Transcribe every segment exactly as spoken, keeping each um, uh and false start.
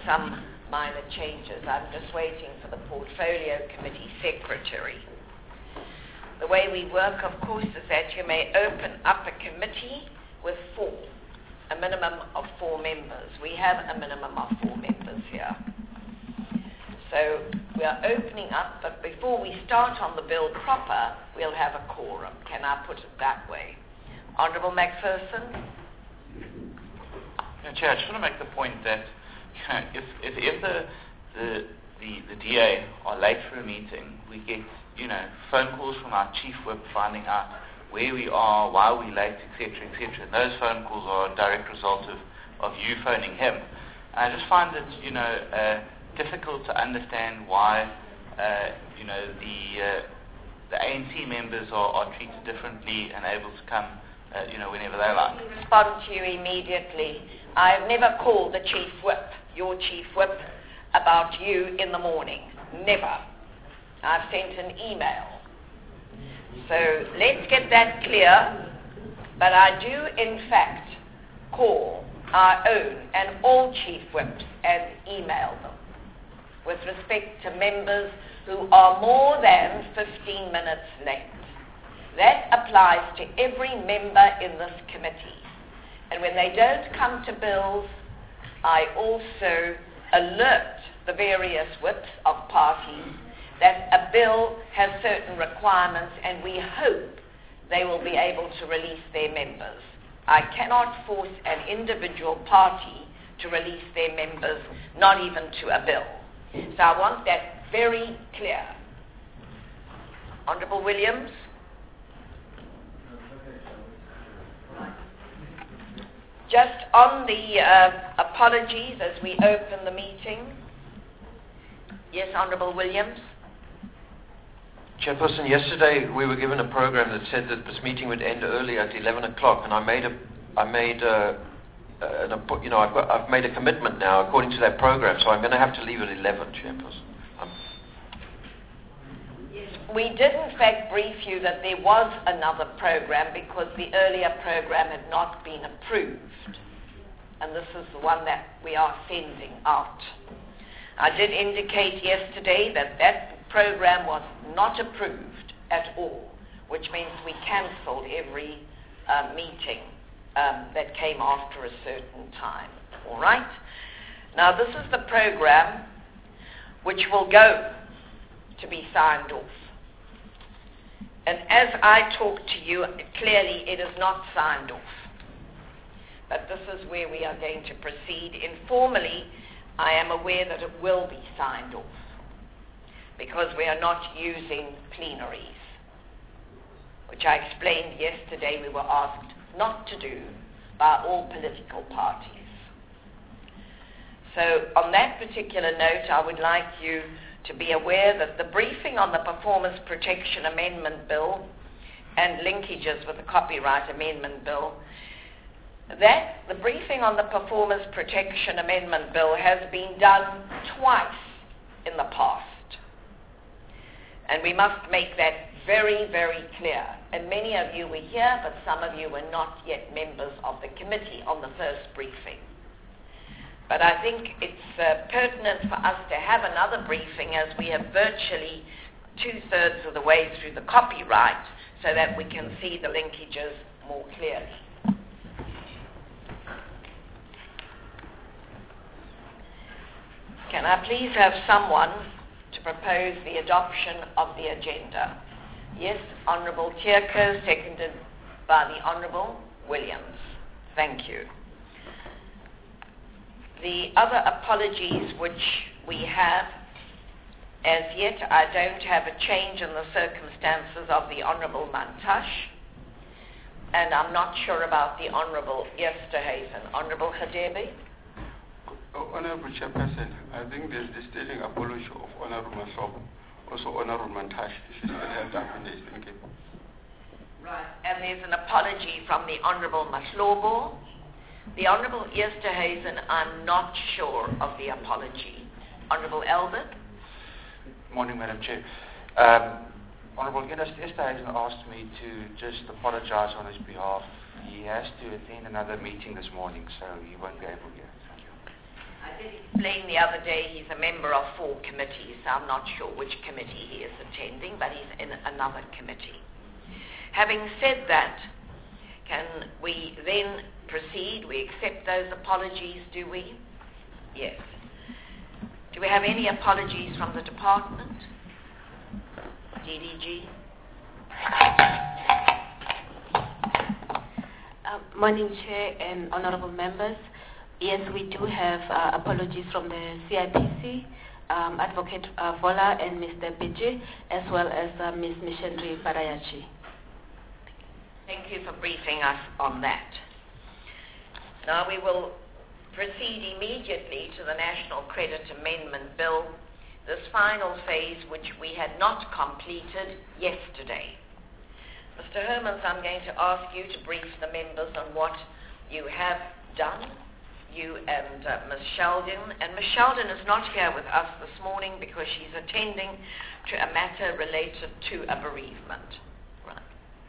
some minor changes. I'm just waiting for the Portfolio Committee Secretary. The way we work, of course, is that you may open up a committee with four, a minimum of four members. We have a minimum of four members here. So we are opening up, but before we start on the bill proper, we'll have a quorum. Can I put it that way? Honourable Macpherson? Yeah, Chair, I just want to make the point that you know, if, if, if the, the, the, the D A are late for a meeting, we get you know, phone calls from our chief whip finding out where we are, why we're late, et cetera, et cetera. And those phone calls are a direct result of, of you phoning him. And I just find it, you know, uh, difficult to understand why, uh, you know, the uh, the A N C members are, are treated differently and able to come, uh, you know, whenever they like. Let me respond to you immediately. I've never called the chief whip, your chief whip, about you in the morning. Never. I've sent an email. So let's get that clear. But I do, in fact, call our own and all chief whips and email them with respect to members who are more than fifteen minutes late. That applies to every member in this committee. And when they don't come to bills, I also alert the various whips of parties that a bill has certain requirements, and we hope they will be able to release their members. I cannot force an individual party to release their members, not even to a bill. So I want that very clear. Honourable Williams? Just on the uh, apologies as we open the meeting. Yes, Honourable Williams? Chairperson, yesterday we were given a program that said that this meeting would end early at eleven o'clock, and I made a, I made a, an, you know, I've, got, I've made a commitment now according to that program, so I'm going to have to leave at eleven, Chairperson. Um, we did in fact brief you that there was another program because the earlier program had not been approved, and this is the one that we are sending out. I did indicate yesterday that that program was not approved at all, which means we cancelled every uh, meeting um, that came after a certain time. All right? Now, this is the program which will go to be signed off. And as I talk to you, clearly it is not signed off. But this is where we are going to proceed. Informally, I am aware that it will be signed off, because we are not using plenaries, which I explained yesterday we were asked not to do by all political parties. So on that particular note, I would like you to be aware that the briefing on the Performance Protection Amendment Bill and linkages with the Copyright Amendment Bill, that the briefing on the Performance Protection Amendment Bill has been done twice in the past. And we must make that very, very clear. And many of you were here, but some of you were not yet members of the committee on the first briefing. But I think it's uh, pertinent for us to have another briefing, as we have virtually two-thirds of the way through the copyright, so that we can see the linkages more clearly. Can I please have someone to propose the adoption of the agenda? Yes, Honourable Tierko, seconded by the Honourable Williams. Thank you. The other apologies which we have, as yet I don't have a change in the circumstances of the Honourable Mantash, and I'm not sure about the Honourable Esterhazen. Honourable Hadebe? Oh, Honourable Chairperson, I think there's the stating apology of Honourable Maslobo, also Honourable Mantash. She still has that on this. Thank you. Right, and there's an apology from the Honourable Maslobo. The Honourable Esterhazen, I'm not sure of the apology. Honourable Albert? Morning, Madam Chair. Um, Honourable Esterhazen asked me to just apologise on his behalf. He has to attend another meeting this morning, so he won't be able to. Thank you. I did explained the other day he's a member of four committees, so I'm not sure which committee he is attending, but he's in another committee. Having said that, can we then proceed? We accept those apologies, do we? Yes. Do we have any apologies from the department? D D G? Uh, morning, Chair and honorable members. Yes, we do have uh, apologies from the C I P C, um, Advocate uh, Vola and Mister Biji, as well as uh, Miz Mishendri Barayachi. Thank you for briefing us on that. Now we will proceed immediately to the National Credit Amendment Bill, this final phase which we had not completed yesterday. Mister Hermans, I'm going to ask you to brief the members on what you have done, you and uh, Miz Sheldon. And Miz Sheldon is not here with us this morning because she's attending to a matter related to a bereavement. Right.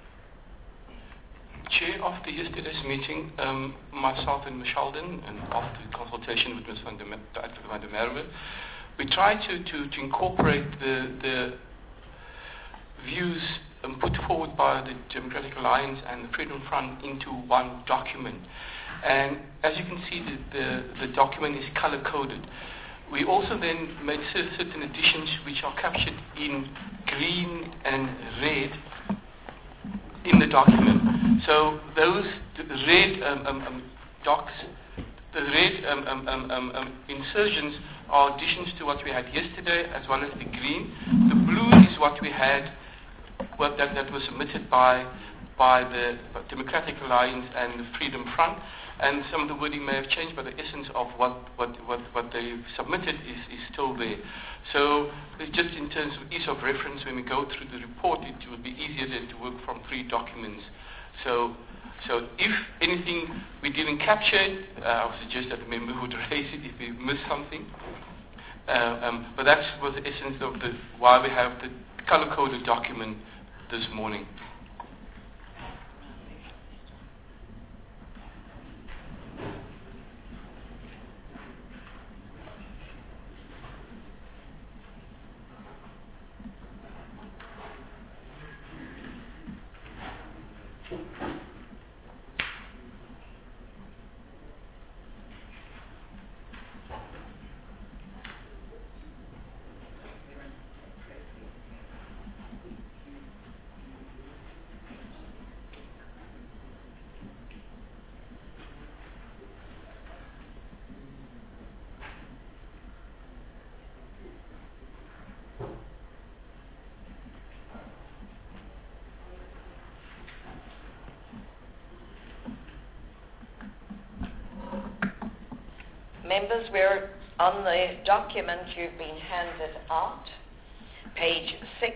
Chair, after yesterday's meeting, um, myself and Miz Sheldon, and after consultation with Miz Van der, Van der Merwe, we tried to, to, to incorporate the, the views um, put forward by the Democratic Alliance and the Freedom Front into one document. And as you can see, the, the, the document is color-coded. We also then made certain additions which are captured in green and red in the document. So those red um, um, um, docs, the red um, um, um, um, um, insertions are additions to what we had yesterday, as well as the green. The blue is what we had, what that, that was submitted by by the Democratic Alliance and the Freedom Front, and some of the wording may have changed, but the essence of what what what, what they've submitted is, is still there. So it's just in terms of ease of reference, when we go through the report, it will be easier then to work from three documents. So. So if anything we didn't capture, uh, I would suggest that the member would raise it if we missed something. Uh, um, but that was the essence of the why we have the color-coded document this morning. Members, we're on the document you've been handed out, page six.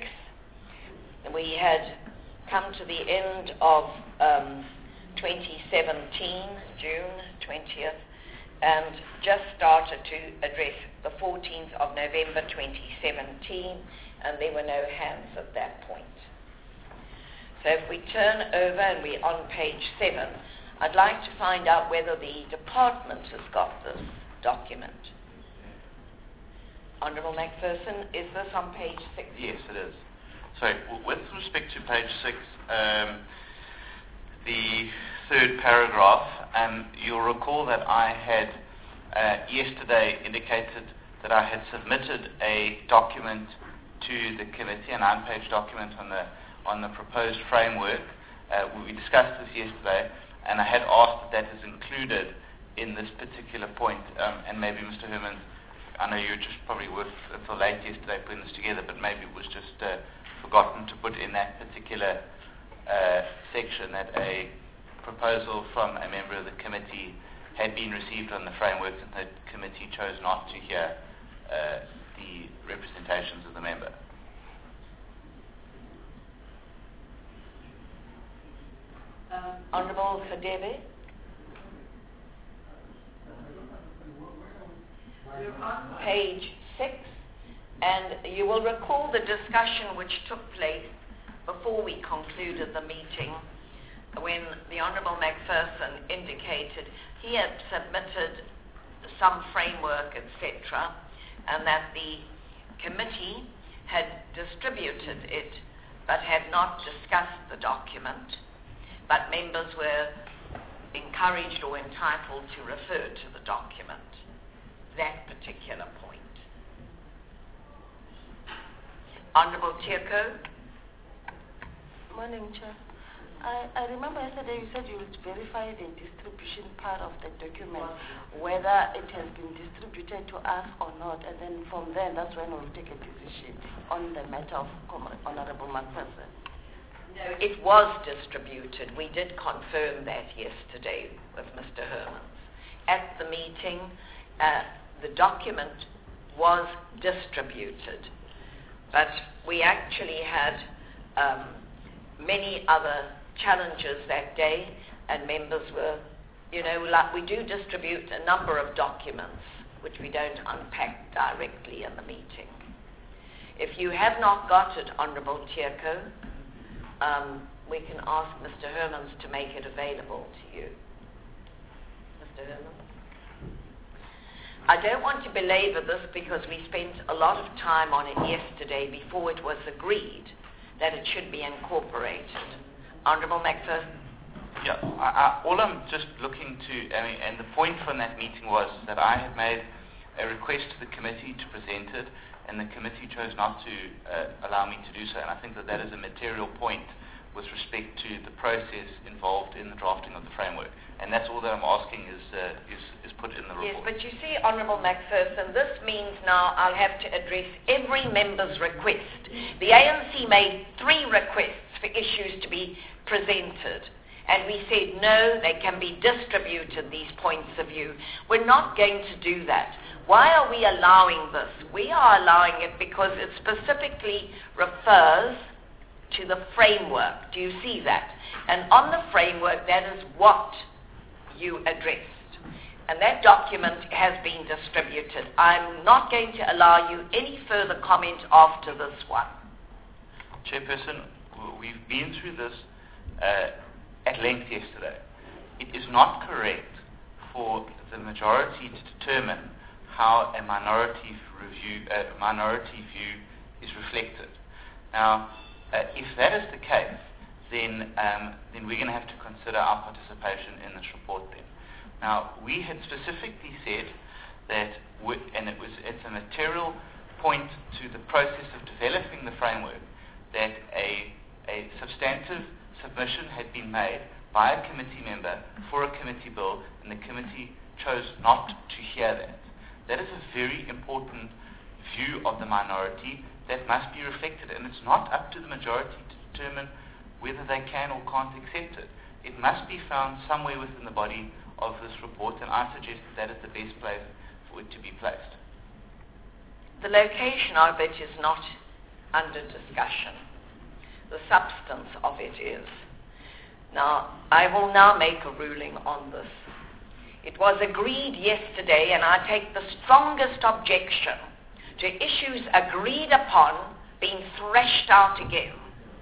We had come to the end of um, twenty seventeen, June twentieth, and just started to address the fourteenth of November twenty seventeen, and there were no hands at that point. So if we turn over and we're on page seven, I'd like to find out whether the department has got this document. Honourable Macpherson, is this on page six? Yes, it is. So w- with respect to page six, um, the third paragraph, um, you'll recall that I had uh, yesterday indicated that I had submitted a document to the committee, a nine-page document on the on the proposed framework. Uh, we discussed this yesterday, and I had asked that that is included in this particular point, um, and maybe Mister Hermans, I know you just probably worked until late yesterday putting this together, but maybe it was just uh, forgotten to put in that particular uh, section that a proposal from a member of the committee had been received on the framework, and the committee chose not to hear uh, the representations of the member. Um, Honourable Khadebe? Page six, and you will recall the discussion which took place before we concluded the meeting when the Honourable Macpherson indicated he had submitted some framework, et cetera, and that the committee had distributed it but had not discussed the document, but members were encouraged or entitled to refer to the document, that particular point. Honourable Tierko. Morning, Chair. I, I remember yesterday you said you would verify the distribution part of the document, whether it has been distributed to us or not, and then from then that's when we'll take a decision on the matter of Honourable McPherson. No, it was distributed. We did confirm that yesterday with Mister Hermans. At the meeting, uh, the document was distributed, but we actually had um, many other challenges that day, and members were, you know, like we do distribute a number of documents which we don't unpack directly in the meeting. If you have not got it, Honourable Tierko, um, we can ask Mister Hermans to make it available to you. Mister Hermans? I don't want to belabor this because we spent a lot of time on it yesterday before it was agreed that it should be incorporated. Honourable McPherson. Yeah, I, I, all I'm just looking to, I mean, and the point from that meeting was that I had made a request to the committee to present it, and the committee chose not to uh, allow me to do so, and I think that that is a material point with respect to the process involved in the drafting of the framework. And that's all that I'm asking is, uh, is, is put in the report. Yes, but you see, Honourable McPherson, this means now I'll have to address every member's request. The A N C made three requests for issues to be presented, and we said, no, they can be distributed, these points of view. We're not going to do that. Why are we allowing this? We are allowing it because it specifically refers to the framework. Do you see that? And on the framework, that is what you addressed. And that document has been distributed. I'm not going to allow you any further comment after this one. Chairperson, we've been through this uh, at length yesterday. It is not correct for the majority to determine how a minority review, uh, minority view is reflected. Now, uh, if that is the case, then um, then we're going to have to consider our participation in this report then. Now, we had specifically said that, we, and it was it's a material point to the process of developing the framework, that a, a substantive submission had been made by a committee member for a committee bill, and the committee chose not to hear that. That is a very important view of the minority that must be reflected, and it's not up to the majority to determine whether they can or can't accept it. It must be found somewhere within the body of this report, and I suggest that that is the best place for it to be placed. The location of it is not under discussion. The substance of it is. Now, I will now make a ruling on this. It was agreed yesterday, and I take the strongest objection to issues agreed upon being threshed out again.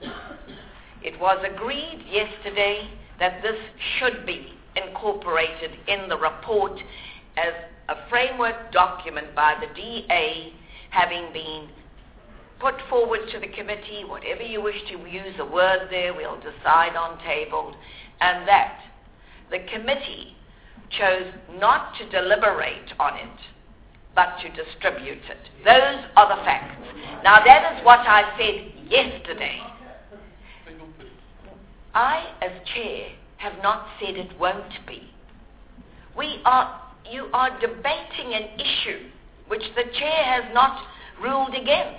It was agreed yesterday that this should be incorporated in the report as a framework document by the D A, having been put forward to the committee, whatever you wish to use a word there, we'll decide on tabled, and that the committee chose not to deliberate on it, but to distribute it. Those are the facts. Now that is what I said yesterday. I, as chair, have not said it won't be. We are, you are debating an issue which the chair has not ruled against.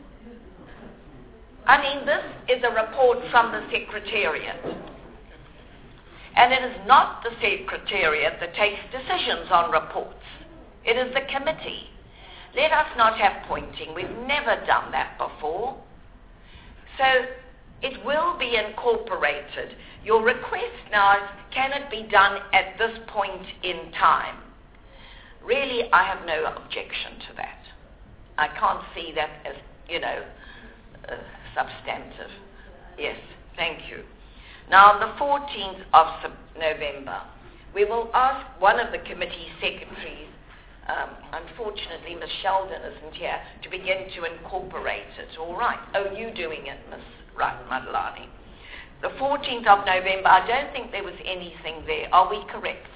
I mean, this is a report from the Secretariat. And it is not the Secretariat that takes decisions on reports. It is the committee. Let us not have pointing. We've never done that before. So it will be incorporated. Your request now is, can it be done at this point in time? Really, I have no objection to that. I can't see that as, you know, uh, substantive. Yes, thank you. Now, on the fourteenth of November, we will ask one of the committee secretaries Um, unfortunately, Miss Sheldon isn't here to begin to incorporate it. All right. Oh, you doing it, Miss Right, Madlani. The fourteenth of November, I don't think there was anything there. Are we correct?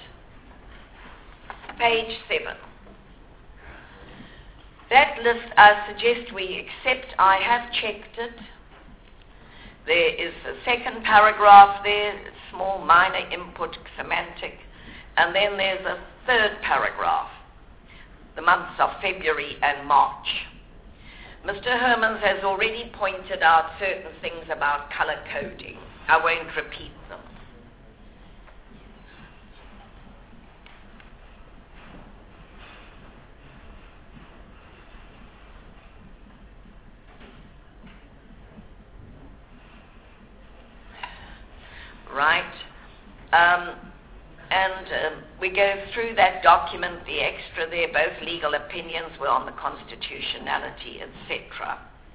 Page seven. That list, I suggest we accept. I have checked it. There is a second paragraph there, small minor input semantic, and then there's a third paragraph, the months of February and March. Mister Hermans has already pointed out certain things about color coding. I won't repeat them. Right. Um, and um, we go through that document, the extra there, both legal opinions were on the constitutionality, et cetera.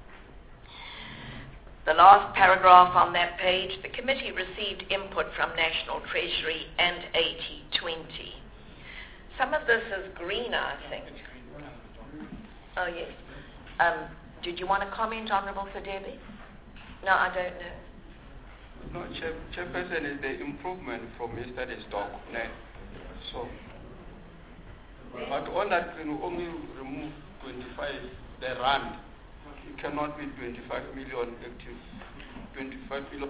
The last paragraph on that page, the committee received input from National Treasury and eighty twenty. Some of this is greener, I think. Oh, yes. Um, did you want to comment, Honourable Debbie? No, I don't know. No, Chair, Chairperson, is the improvement from yesterday's document. So, but on that, you only remove twenty-five, the rand. It cannot be twenty-five million active. twenty-five million.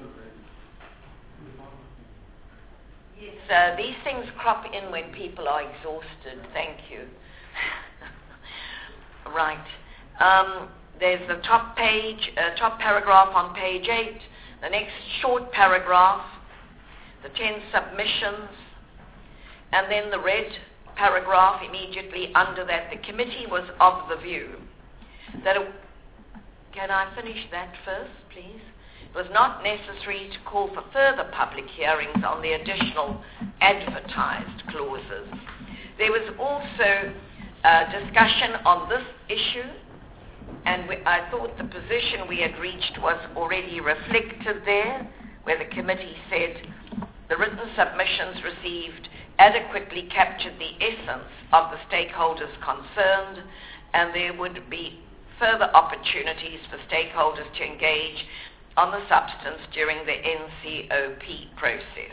Yes, uh, these things crop in when people are exhausted. Thank you. Right. Um, there's the top page, uh, top paragraph on page eight. The next short paragraph, the ten submissions, and then the red paragraph immediately under that. The committee was of the view that it, can I finish that first, please? It was not necessary to call for further public hearings on the additional advertised clauses. There was also uh, discussion on this issue, and we, I thought the position we had reached was already reflected there, where the committee said the written submissions received adequately captured the essence of the stakeholders concerned, and there would be further opportunities for stakeholders to engage on the substance during the N C O P process.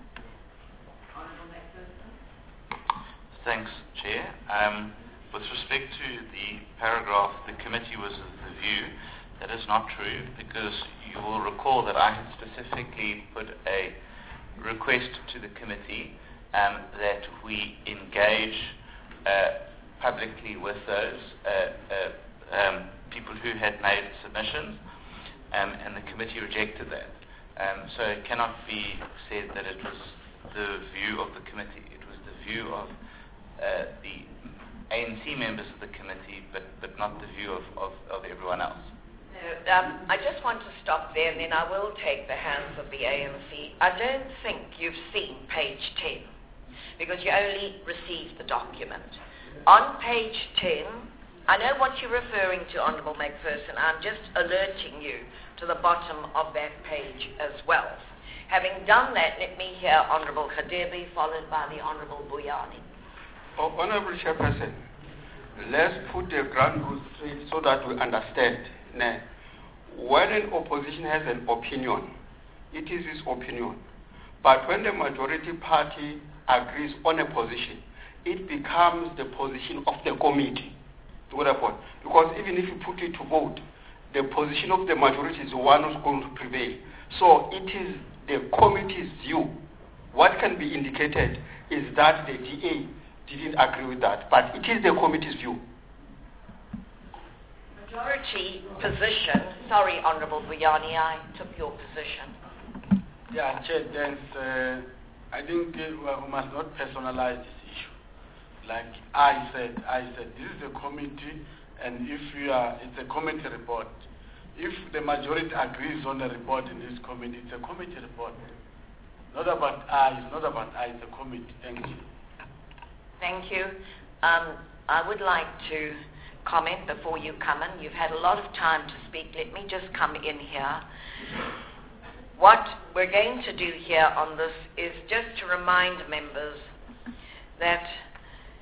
Thanks, Chair. Um, with respect to the paragraph, the committee was of the view, that is not true, because you will recall that I had specifically put a request to the committee um, that we engage uh, publicly with those uh, uh, um, people who had made submissions, um, and the committee rejected that. Um, so it cannot be said that it was the view of the committee. It was the view of uh, the A N C members of the committee, but, but not the view of, of, of everyone else. No, um, I just want to stop there, and then I will take the hands of the A N C. I don't think you've seen page ten, because you only received the document. On page ten, I know what you're referring to, Honourable McPherson. I'm just alerting you to the bottom of that page as well. Having done that, let me hear Honourable Khadebi, followed by the Honourable Buyani. Oh, Honourable Chairperson, let's put the ground rules straight so that we understand. Now, when an opposition has an opinion, it is his opinion. But when the majority party agrees on a position, it becomes the position of the committee. Because even if you put it to vote, the position of the majority is the one who's going to prevail. So it is the committee's view. What can be indicated is that the D A didn't agree with that, but it is the committee's view. Majority position, sorry, Honourable Buyani, I took your position. Yeah, Chair, there's, uh, I think uh, we must not personalize this issue. Like I said, I said, this is a committee, and if you are, it's a committee report. If the majority agrees on the report in this committee, it's a committee report. Not about I, it's not about I, it's a committee. Thank you. Thank you. Um, I would like to comment before you come in. You've had a lot of time to speak. Let me just come in here. What we're going to do here on this is just to remind members that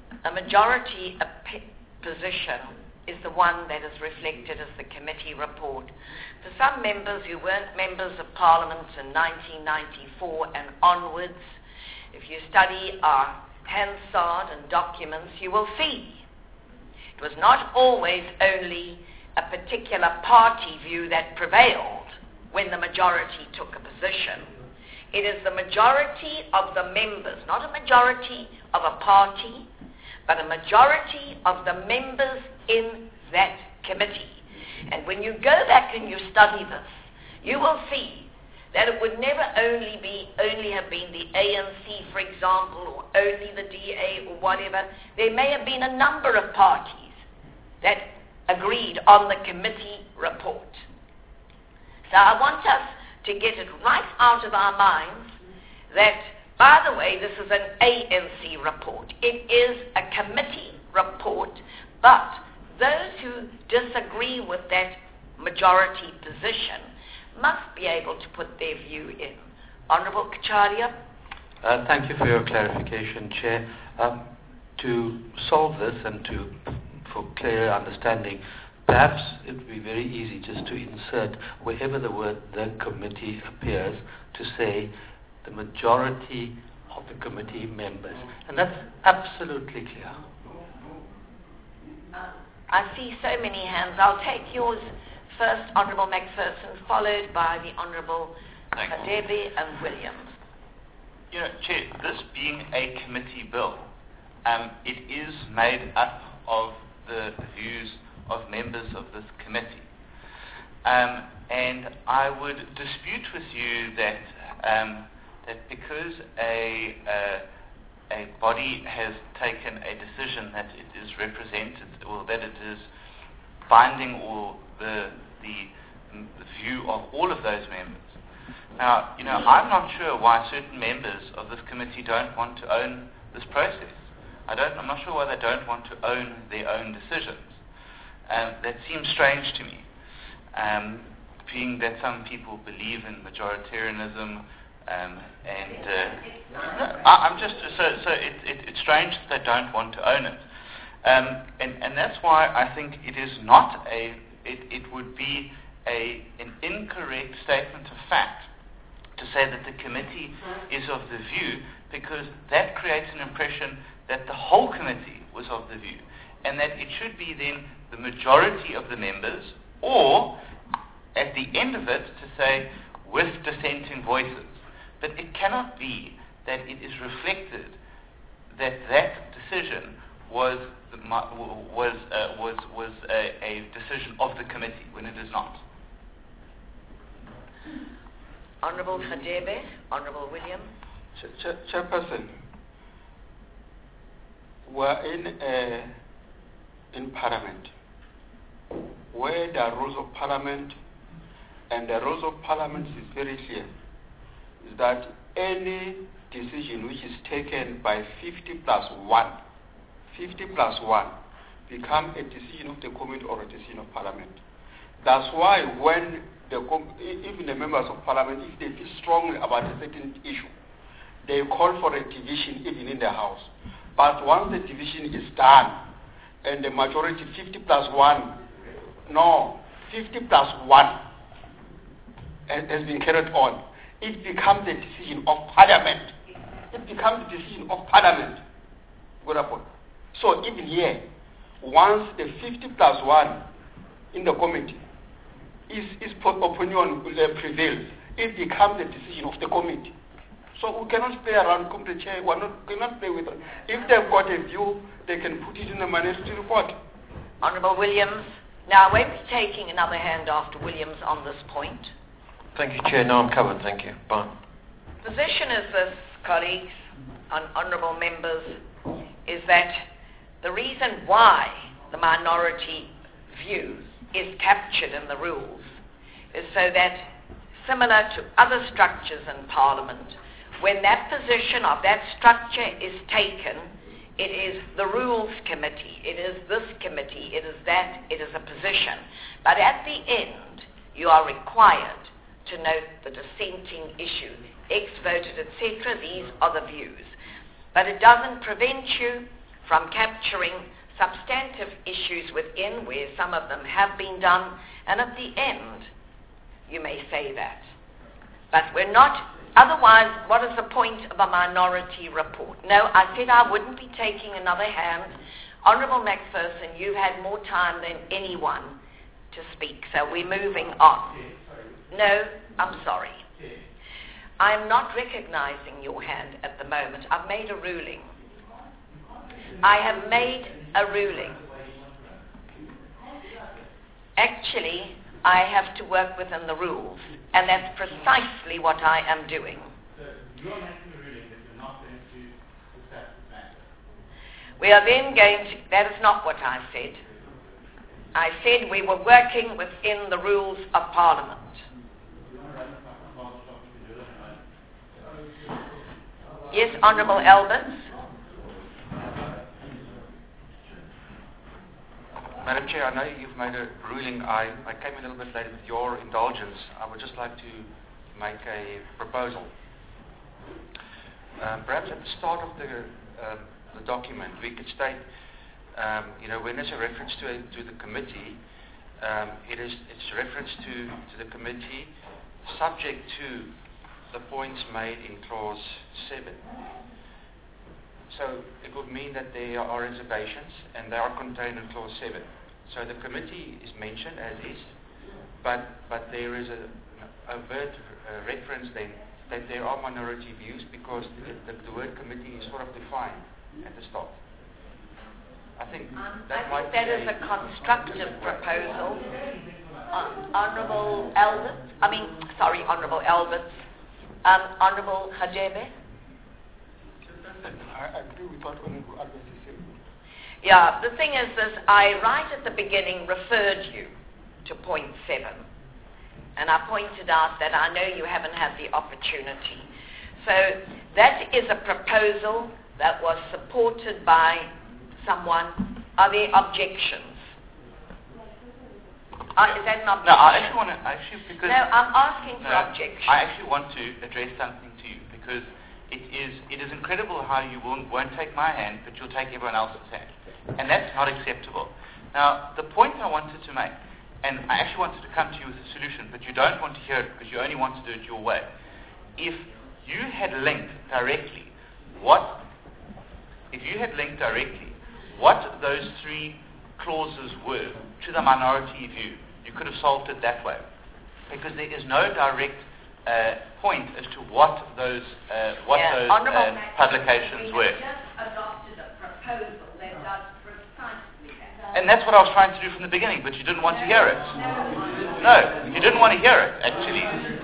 a majority op- position is the one that is reflected as the committee report. For some members who weren't members of Parliament in nineteen ninety-four and onwards, if you study our Hansard and documents, you will see it was not always only a particular party view that prevailed when the majority took a position. It is the majority of the members, not a majority of a party, but a majority of the members in that committee. And when you go back and you study this, you will see that it would never only be, only have been the A N C, for example, or only the D A or whatever. There may have been a number of parties that agreed on the committee report. So I want us to get it right out of our minds that, by the way, this is an A N C report. It is a committee report, but those who disagree with that majority position must be able to put their view in. Honourable Kacharya? Uh, thank you for your clarification, Chair. Um, to solve this and to for clear understanding, perhaps it would be very easy just to insert wherever the word "the committee" appears to say the majority of the committee members, and that's absolutely clear. Uh, I see so many hands. I'll take yours first, Honourable Macpherson, followed by the Honourable Hadebe and Williams. You know, Chair, this being a committee bill, um, it is made up of the views of members of this committee. Um, and I would dispute with you that um, that because a uh, a body has taken a decision that it is represented, or that it is binding, or the the, the view of all of those members. Now, you know, I'm not sure why certain members of this committee don't want to own this process. I don't. I'm not sure why they don't want to own their own decisions. Um, that seems strange to me, um, being that some people believe in majoritarianism, um, and uh, no, I, I'm just so so. It, it, it's strange that they don't want to own it, um, and and that's why I think it is not a. It, it would be a an incorrect statement of fact to say that the committee is of the view, because that creates an impression that the whole committee was of the view, and that it should be then the majority of the members, or at the end of it to say with dissenting voices. But it cannot be that it is reflected that that decision was the, was uh, was was a, a decision of the committee when it is not. Honourable Hadebe, Honourable William. Ch- Ch- Chairperson, we're in uh, in Parliament, where there are rules of Parliament, and the rules of Parliament is very clear, is that any decision which is taken by fifty plus one, fifty plus one, become a decision of the committee or a decision of Parliament. That's why when the com- even the members of Parliament, if they feel strongly about a certain issue, they call for a division even in the House. But once the division is done, and the majority fifty plus one, no, fifty plus one has been carried on, it becomes the decision of Parliament. It becomes the decision of Parliament. Good point. So even here, once the fifty plus one in the committee is, is opinion prevails, it becomes the decision of the committee. So we cannot play around, come to the chair, we not, cannot play with it. If they've got a view, they can put it in the minority report. Honourable Williams. Now, I won't be taking another hand after Williams on this point. Thank you, Chair. No, I'm covered. Thank you. Bye. Position is this, colleagues and honourable members, is that the reason why the minority view is captured in the rules is so that, similar to other structures in Parliament, when that position of that structure is taken, it is the Rules Committee, it is this committee, it is that, it is a position. But at the end, you are required to note the dissenting issue, X voted, et cetera. These are the views. But it doesn't prevent you from capturing substantive issues within where some of them have been done, and at the end, you may say that. But we're not, otherwise, what is the point of a minority report? No, I said I wouldn't be taking another hand. Honourable McPherson, you've had more time than anyone to speak, so we're moving on. No, I'm sorry. I'm not recognizing your hand at the moment. I've made a ruling. I have made a ruling. Actually, I have to work within the rules, and that's precisely what I am doing. We are then going to, that is not what I said. I said we were working within the rules of Parliament. Yes, Honourable Alberts. Madam Chair, I know you've made a ruling. I, I came a little bit late. With your indulgence, I would just like to make a proposal. Um, perhaps at the start of the, uh, the document, we could state, um, you know, when there's a reference to, a, to the committee, um, it is it's reference to, to the committee subject to the points made in clause seven. So it would mean that there are reservations, and they are contained in clause seven. So the committee is mentioned as is, but but there is a overt uh, reference then that there are minority views, because the, the, the word committee is sort of defined at the start. I think um, that I might think that be is a constructive proposal. Uh, Honourable Alberts, I mean, sorry, Honourable Alberts. Um, Honourable Hajebe. I agree with what Honourable Alberts is saying. Yeah, the thing is this, I right at the beginning referred you to point seven. And I pointed out that I know you haven't had the opportunity. So that is a proposal that was supported by someone. Are there objections? Uh, is that an objection? No, I actually want to, actually, because... No, I'm asking for no, objections. I actually want to address something to you, because it is it is incredible how you won't, won't take my hand, but you'll take everyone else's hand. And that's not acceptable. Now, the point I wanted to make, and I actually wanted to come to you with a solution, but you don't want to hear it because you only want to do it your way. If you had linked directly what, if you had linked directly what those three clauses were to the minority view, you could have solved it that way. Because there is no direct uh, point as to what those uh, what yeah, those uh, publications we were. We just adopted a proposal that does precisely that. And that's what I was trying to do from the beginning, but you didn't want to hear it. No, you didn't want to hear it, actually.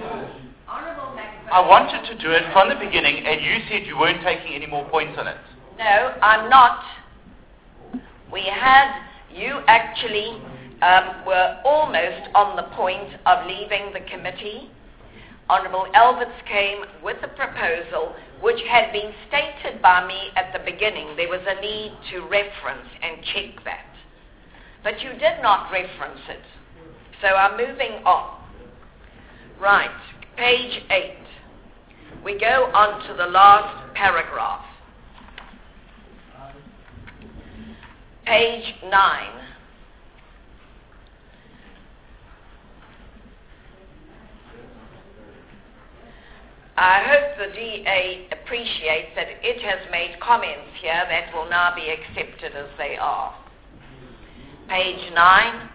I wanted to do it from the beginning, and you said you weren't taking any more points on it. No, I'm not. We had, you actually um, were almost on the point of leaving the committee. Honourable Alberts came with a proposal which had been stated by me at the beginning. There was a need to reference and check that. But you did not reference it. So I'm moving on. Right, page eight. We go on to the last paragraph. Page nine. I hope the D A appreciates that it has made comments here that will now be accepted as they are. Page nine.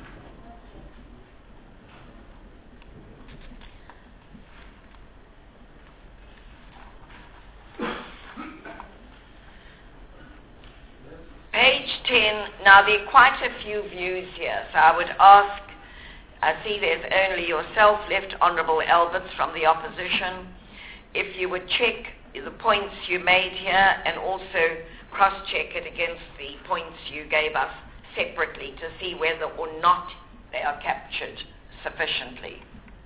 Page ten, now there are quite a few views here, so I would ask, I see there's only yourself left, Honourable Alberts from the opposition, if you would check the points you made here and also cross-check it against the points you gave us separately to see whether or not they are captured sufficiently.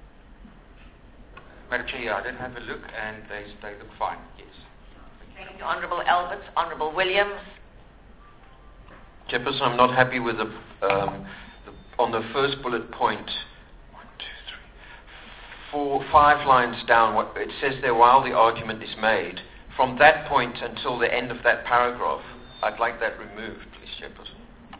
Madam Chair, I did have a look and they, they look fine, yes. Thank you, Honourable Alberts. Honourable Williams. Chairperson, I'm not happy with the, um, the on the first bullet point, one, two, three, four, five lines down, what, it says there, while the argument is made, from that point until the end of that paragraph, I'd like that removed, please, Chairperson.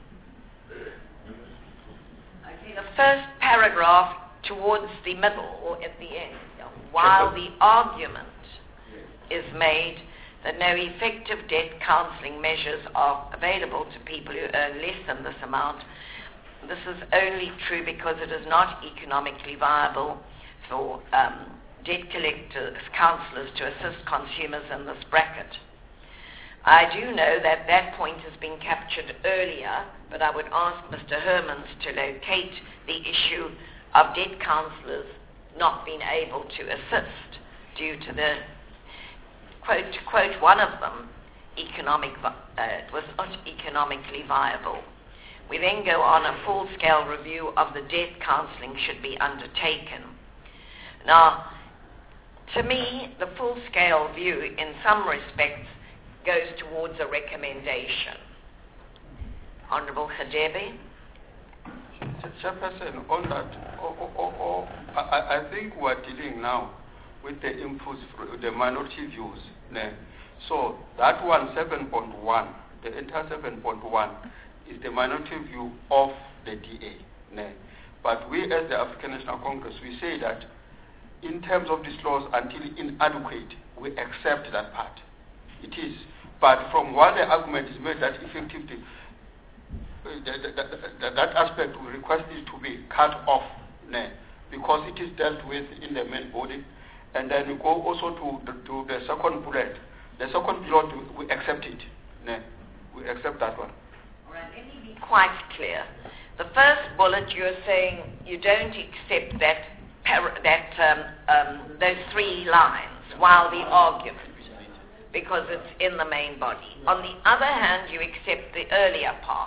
Okay, the first paragraph towards the middle or at the end, while the argument is made that no effective debt counselling measures are available to people who earn less than this amount, this is only true because it is not economically viable for um, debt collectors, counsellors to assist consumers in this bracket. I do know that that point has been captured earlier, but I would ask Mister Hermans to locate the issue of debt counsellors not being able to assist due to the, quote, to quote one of them, economic, uh, it was not economically viable. We then go on a full-scale review of the debt counselling should be undertaken. Now, to me, the full-scale view in some respects goes towards a recommendation. Honourable Hadebe. Chairperson, on that, oh, oh, oh, oh, I, I think we're dealing now with the inputs, the minority views. Ne? So that one, seven point one, the entire seven point one, is the minority view of the D A. Ne? But we as the African National Congress, we say that in terms of these laws, until inadequate, we accept that part. It is. But from what the argument is made that effectively, that, that, that, that aspect we request it to be cut off, ne? Because it is dealt with in the main body. And then we go also to the, to the second bullet. The second bullet, we accept it. Ne? We accept that one. All right, let me be quite clear. The first bullet, you're saying you don't accept that par- that um, um, those three lines while the argument, because it's in the main body. On the other hand, you accept the earlier part.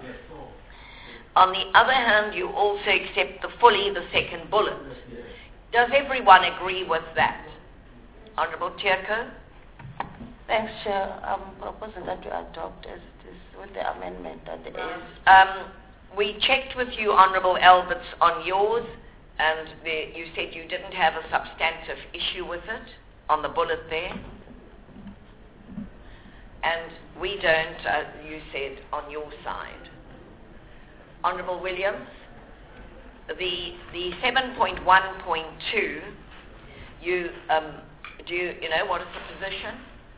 On the other hand, you also accept the fully the second bullet. Does everyone agree with that? Honourable Tierko? Thanks, Chair. I'm proposing that you adopt as it is with the amendment at the end. Um, we checked with you, Honourable Alberts, on yours, and the, you said you didn't have a substantive issue with it on the bullet there. And we don't, uh, you said, on your side. Honourable Williams, the the seven point one point two, you um, do you, you know what is the position?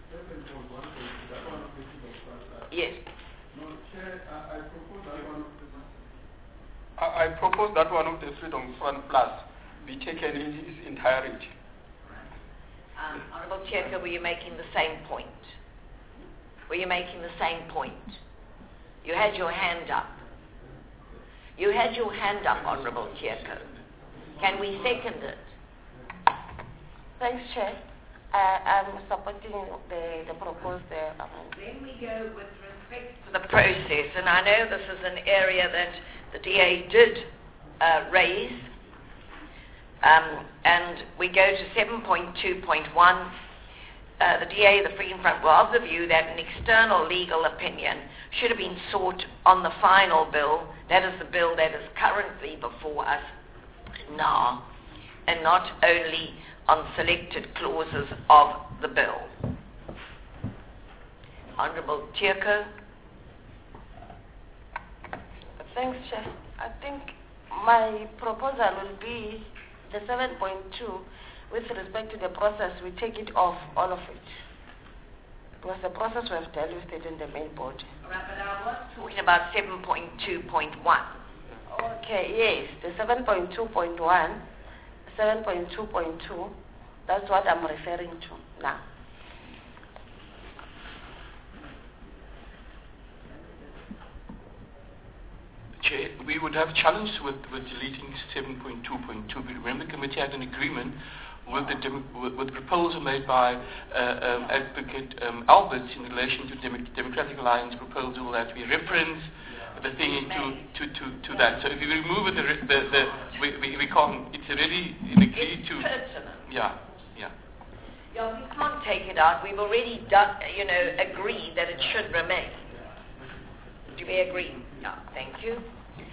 Yes. No, Chair, I, I propose that one. I, I propose that one of the Freedom Front Plus be taken in its entirety. Um, Honourable Tierko, were you making the same point? Were you making the same point? You had your hand up. You had your hand up, Honourable Tierko. Can we second it? Thanks, Chair. Uh, I'm supporting the, the proposed uh, amendment. Then we go with respect to the process, and I know this is an area that the D A did uh, raise, um, and we go to seven point two point one. Uh, the D A, the Freedom Front, were of the view that an external legal opinion should have been sought on the final bill, that is the bill that is currently before us now, and not only on selected clauses of the bill. Honourable Tierko. Thanks, Chair. I think my proposal will be the seven point two. With respect to the process, we take it off, all of it. Because the process we have dealt with it in the main body. Right, but I was talking about seven point two point one. Okay, yes, the seven point two point one, seven point two point two, that's what I'm referring to now. Chair, we would have challenged with, with deleting seven point two point two. Remember, the committee had an agreement with the, dem- with, with the proposal made by uh, um, Advocate um, Alberts in relation to the Dem- Democratic Alliance proposal that we reference the thing into to, to, to that. So if we remove it, the, the, the, we, we, we can't, it's already agreed to. Yeah, yeah. Yeah, we can't take it out. We've already done, you know, agreed that it should remain. Do we agree? Yeah, thank you.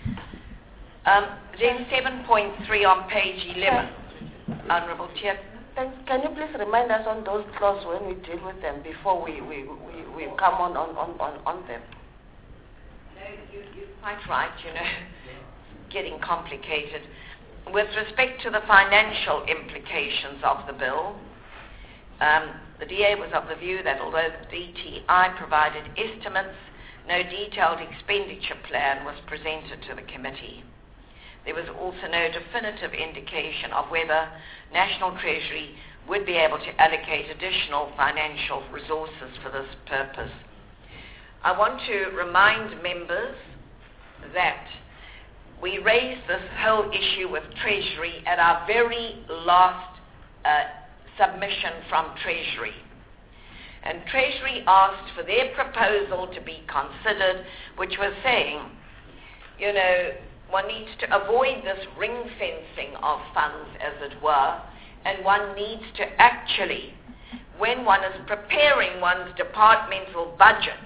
Um, then seven point three on page eleven. Honourable Chair. thanks. Can you please remind us on those clauses when we deal with them before we, we, we, we come on, on, on, on, on them? No, you, you're quite right, you know, getting complicated. With respect to the financial implications of the bill, um, the D A was of the view that although the D T I provided estimates, no detailed expenditure plan was presented to the committee. There was also no definitive indication of whether National Treasury would be able to allocate additional financial resources for this purpose. I want to remind members that we raised this whole issue with Treasury at our very last uh, submission from Treasury. And Treasury asked for their proposal to be considered, which was saying, you know, one needs to avoid this ring fencing of funds, as it were, and one needs to actually, when one is preparing one's departmental budget,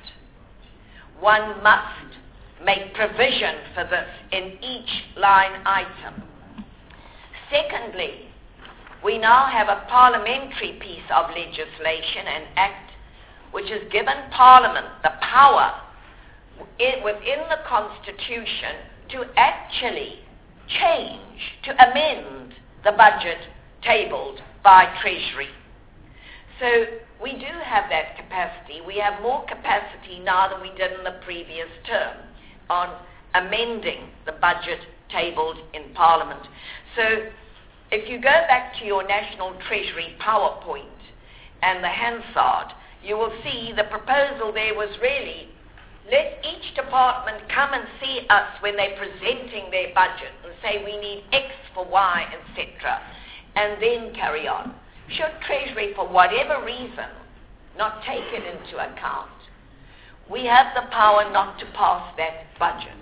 one must make provision for this in each line item. Secondly, we now have a parliamentary piece of legislation, an act, which has given Parliament the power in, within the Constitution to actually change, to amend the budget tabled by Treasury. So we do have that capacity. We have more capacity now than we did in the previous term on amending the budget tabled in Parliament. So if you go back to your National Treasury PowerPoint and the Hansard, you will see the proposal there was really, let each department come and see us when they're presenting their budget and say we need X for Y, et cetera, and then carry on. Should Treasury, for whatever reason, not take it into account, we have the power not to pass that budget.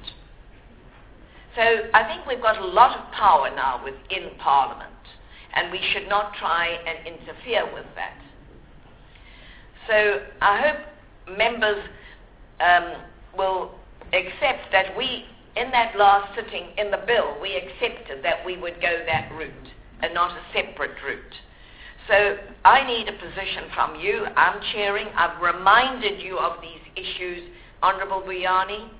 So I think we've got a lot of power now within Parliament, and we should not try and interfere with that. So I hope members um, will accept that we, in that last sitting in the bill, we accepted that we would go that route and not a separate route. So I need a position from you. I'm chairing. I've reminded you of these issues. Honourable Buyani.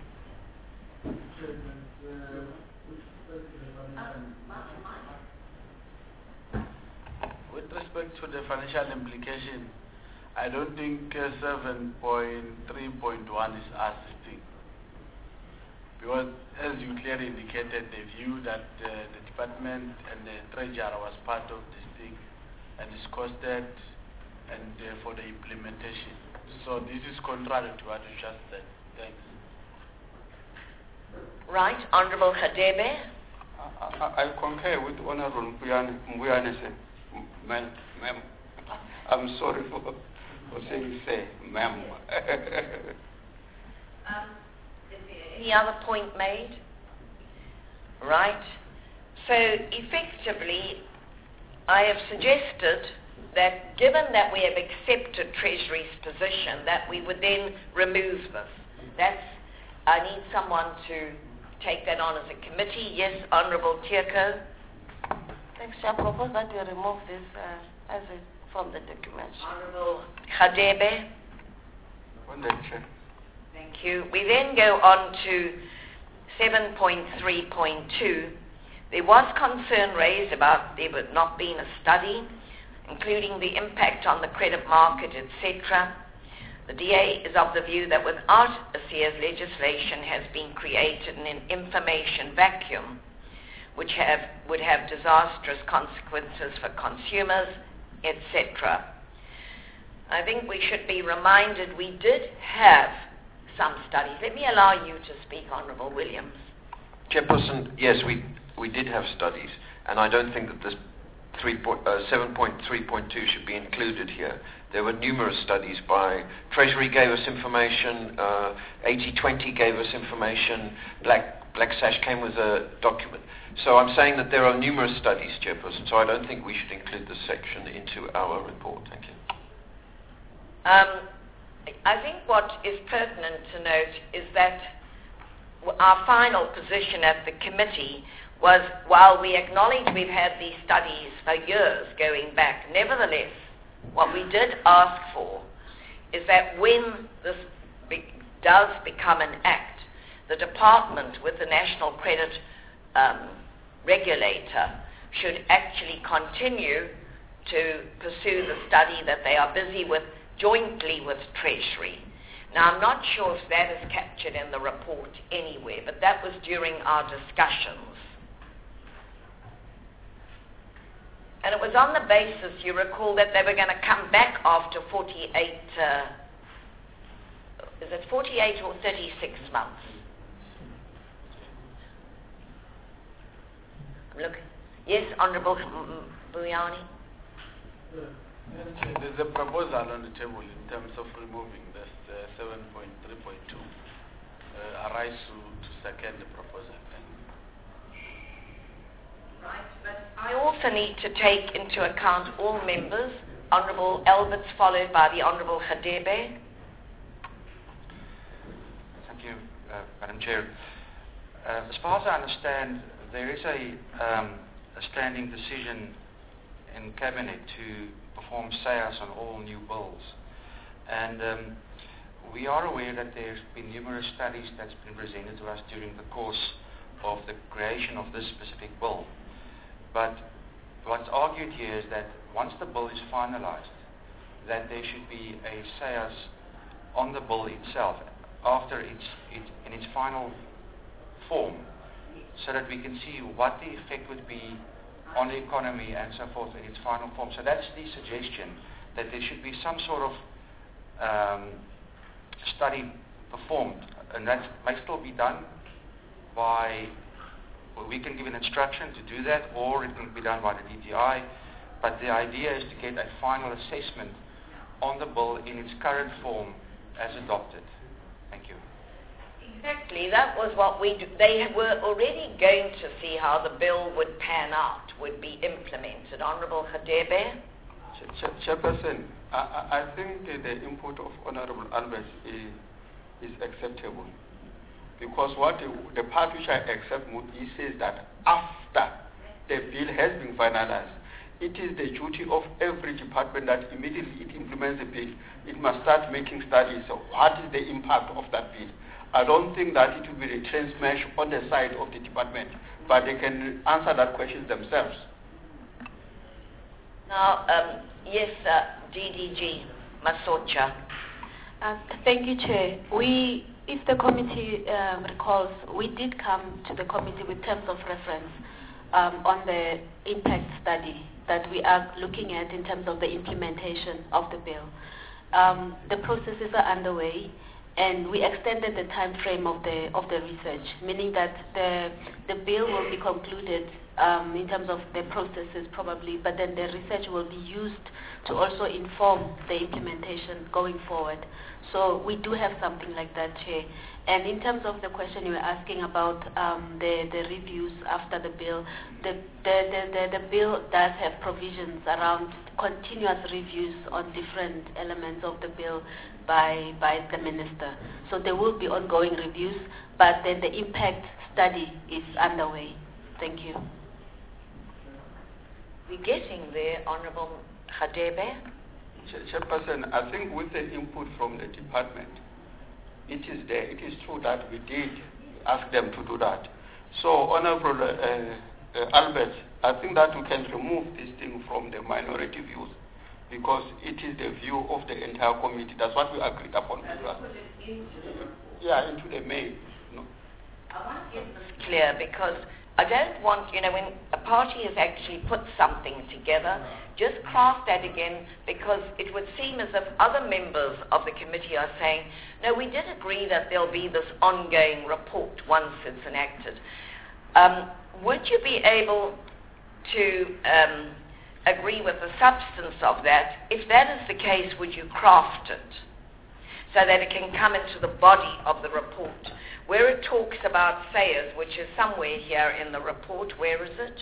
With respect to the financial implication, I don't think uh, seven point three point one is assisting. Because as you clearly indicated, the view that uh, the department and the treasurer was part of this thing and is costed and uh, for the implementation. So this is contrary to what you just said. Thanks. Right, Honourable Hadebe. I, I, I concur with Honourable Mbuyane. Ma'am, ma'am, I'm sorry for, for saying say, ma'am. um, any other point made? Right. So effectively, I have suggested that given that we have accepted Treasury's position, that we would then remove this. That's, I need someone to take that on as a committee. Yes, Honourable Tierko. Thanks, I propose that we remove this uh, as a, from the document. Honourable Hadebe. On the chair. Thank you. We then go on to seven point three point two. There was concern raised about there not being a study, including the impact on the credit market, et cetera. The D A is of the view that without a Sears legislation has been created in an information vacuum, which have, would have disastrous consequences for consumers, et cetera. I think we should be reminded we did have some studies. Let me allow you to speak, Honourable Williams. Chairperson, yes, we, we did have studies, and I don't think that this seven point three point two should be included here. There were numerous studies by Treasury gave us information, uh, eighty twenty gave us information, Black, Black Sash came with a document. So I'm saying that there are numerous studies, Chairperson, so I don't think we should include this section into our report. Thank you. Um, I think what is pertinent to note is that our final position at the committee was, while we acknowledge we've had these studies for years going back, nevertheless, what we did ask for is that when this be- does become an act, the department with the National Credit um, Regulator should actually continue to pursue the study that they are busy with jointly with Treasury. Now, I'm not sure if that is captured in the report anywhere, but that was during our discussions. And it was on the basis, you recall, that they were going to come back after forty-eight, uh, is it forty-eight or thirty-six months? Look, yes, Honourable Buyani. There's a proposal on the table in terms of removing this uh, seven point three point two. Uh, I rise to, to second the proposal. Right, but I also need to take into account all members. Honourable Alberts, followed by the Honourable Hadebe. Thank you, uh, Madam Chair. Uh, as far as I understand, there is a, um, a standing decision in Cabinet to perform sales on all new bills. And um, we are aware that there's been numerous studies that's been presented to us during the course of the creation of this specific bill. But what's argued here is that once the bill is finalized, that there should be a sales on the bill itself after it's it, in its final form, so that we can see what the effect would be on the economy and so forth in its final form. So that's the suggestion, that there should be some sort of um, study performed, and that may still be done by, well, we can give an instruction to do that, or it can be done by the D T I, but the idea is to get a final assessment on the bill in its current form as adopted. Thank you. Exactly, that was what we do. They were already going to see how the bill would pan out, would be implemented. Honourable Hadebe? Chairperson, I, I I think uh, the input of Honourable Albert is, is acceptable. Because what the, the part which I accept, he says that after the bill has been finalized, it is the duty of every department that immediately it implements the bill, it must start making studies of what is the impact of that bill. I don't think that it will be a transmesh on the side of the department, but they can answer that question themselves. Now, um, yes, uh, D D G Masocha. Uh, thank you, Chair. We, if the committee uh, recalls, we did come to the committee with terms of reference um, on the impact study that we are looking at in terms of the implementation of the bill. Um, the processes are underway, and we extended the time frame of the of the research, meaning that the the bill will be concluded um, in terms of the processes probably, but then the research will be used to also inform the implementation going forward. So we do have something like that, Chair. And in terms of the question you were asking about um, the, the reviews after the bill, the, the, the, the, the bill does have provisions around continuous reviews on different elements of the bill by, by the minister. So there will be ongoing reviews, but then the impact study is underway. Thank you. We're getting there, Honourable Hadebe. Chairperson, I think with the input from the department, it is there. It is true that we did ask them to do that. So, Honourable uh, uh, Albert, I think that we can remove this thing from the minority views, because it is the view of the entire committee. That's what we agreed upon. Yeah, into the main. No. I want to get this clear, because I don't want, you know, when a party has actually put something together, just craft that again, because it would seem as if other members of the committee are saying, no, we did agree that there'll be this ongoing report once it's enacted. Um, would you be able to um, agree with the substance of that? If that is the case, would you craft it so that it can come into the body of the report? Where it talks about sayers, which is somewhere here in the report, where is it?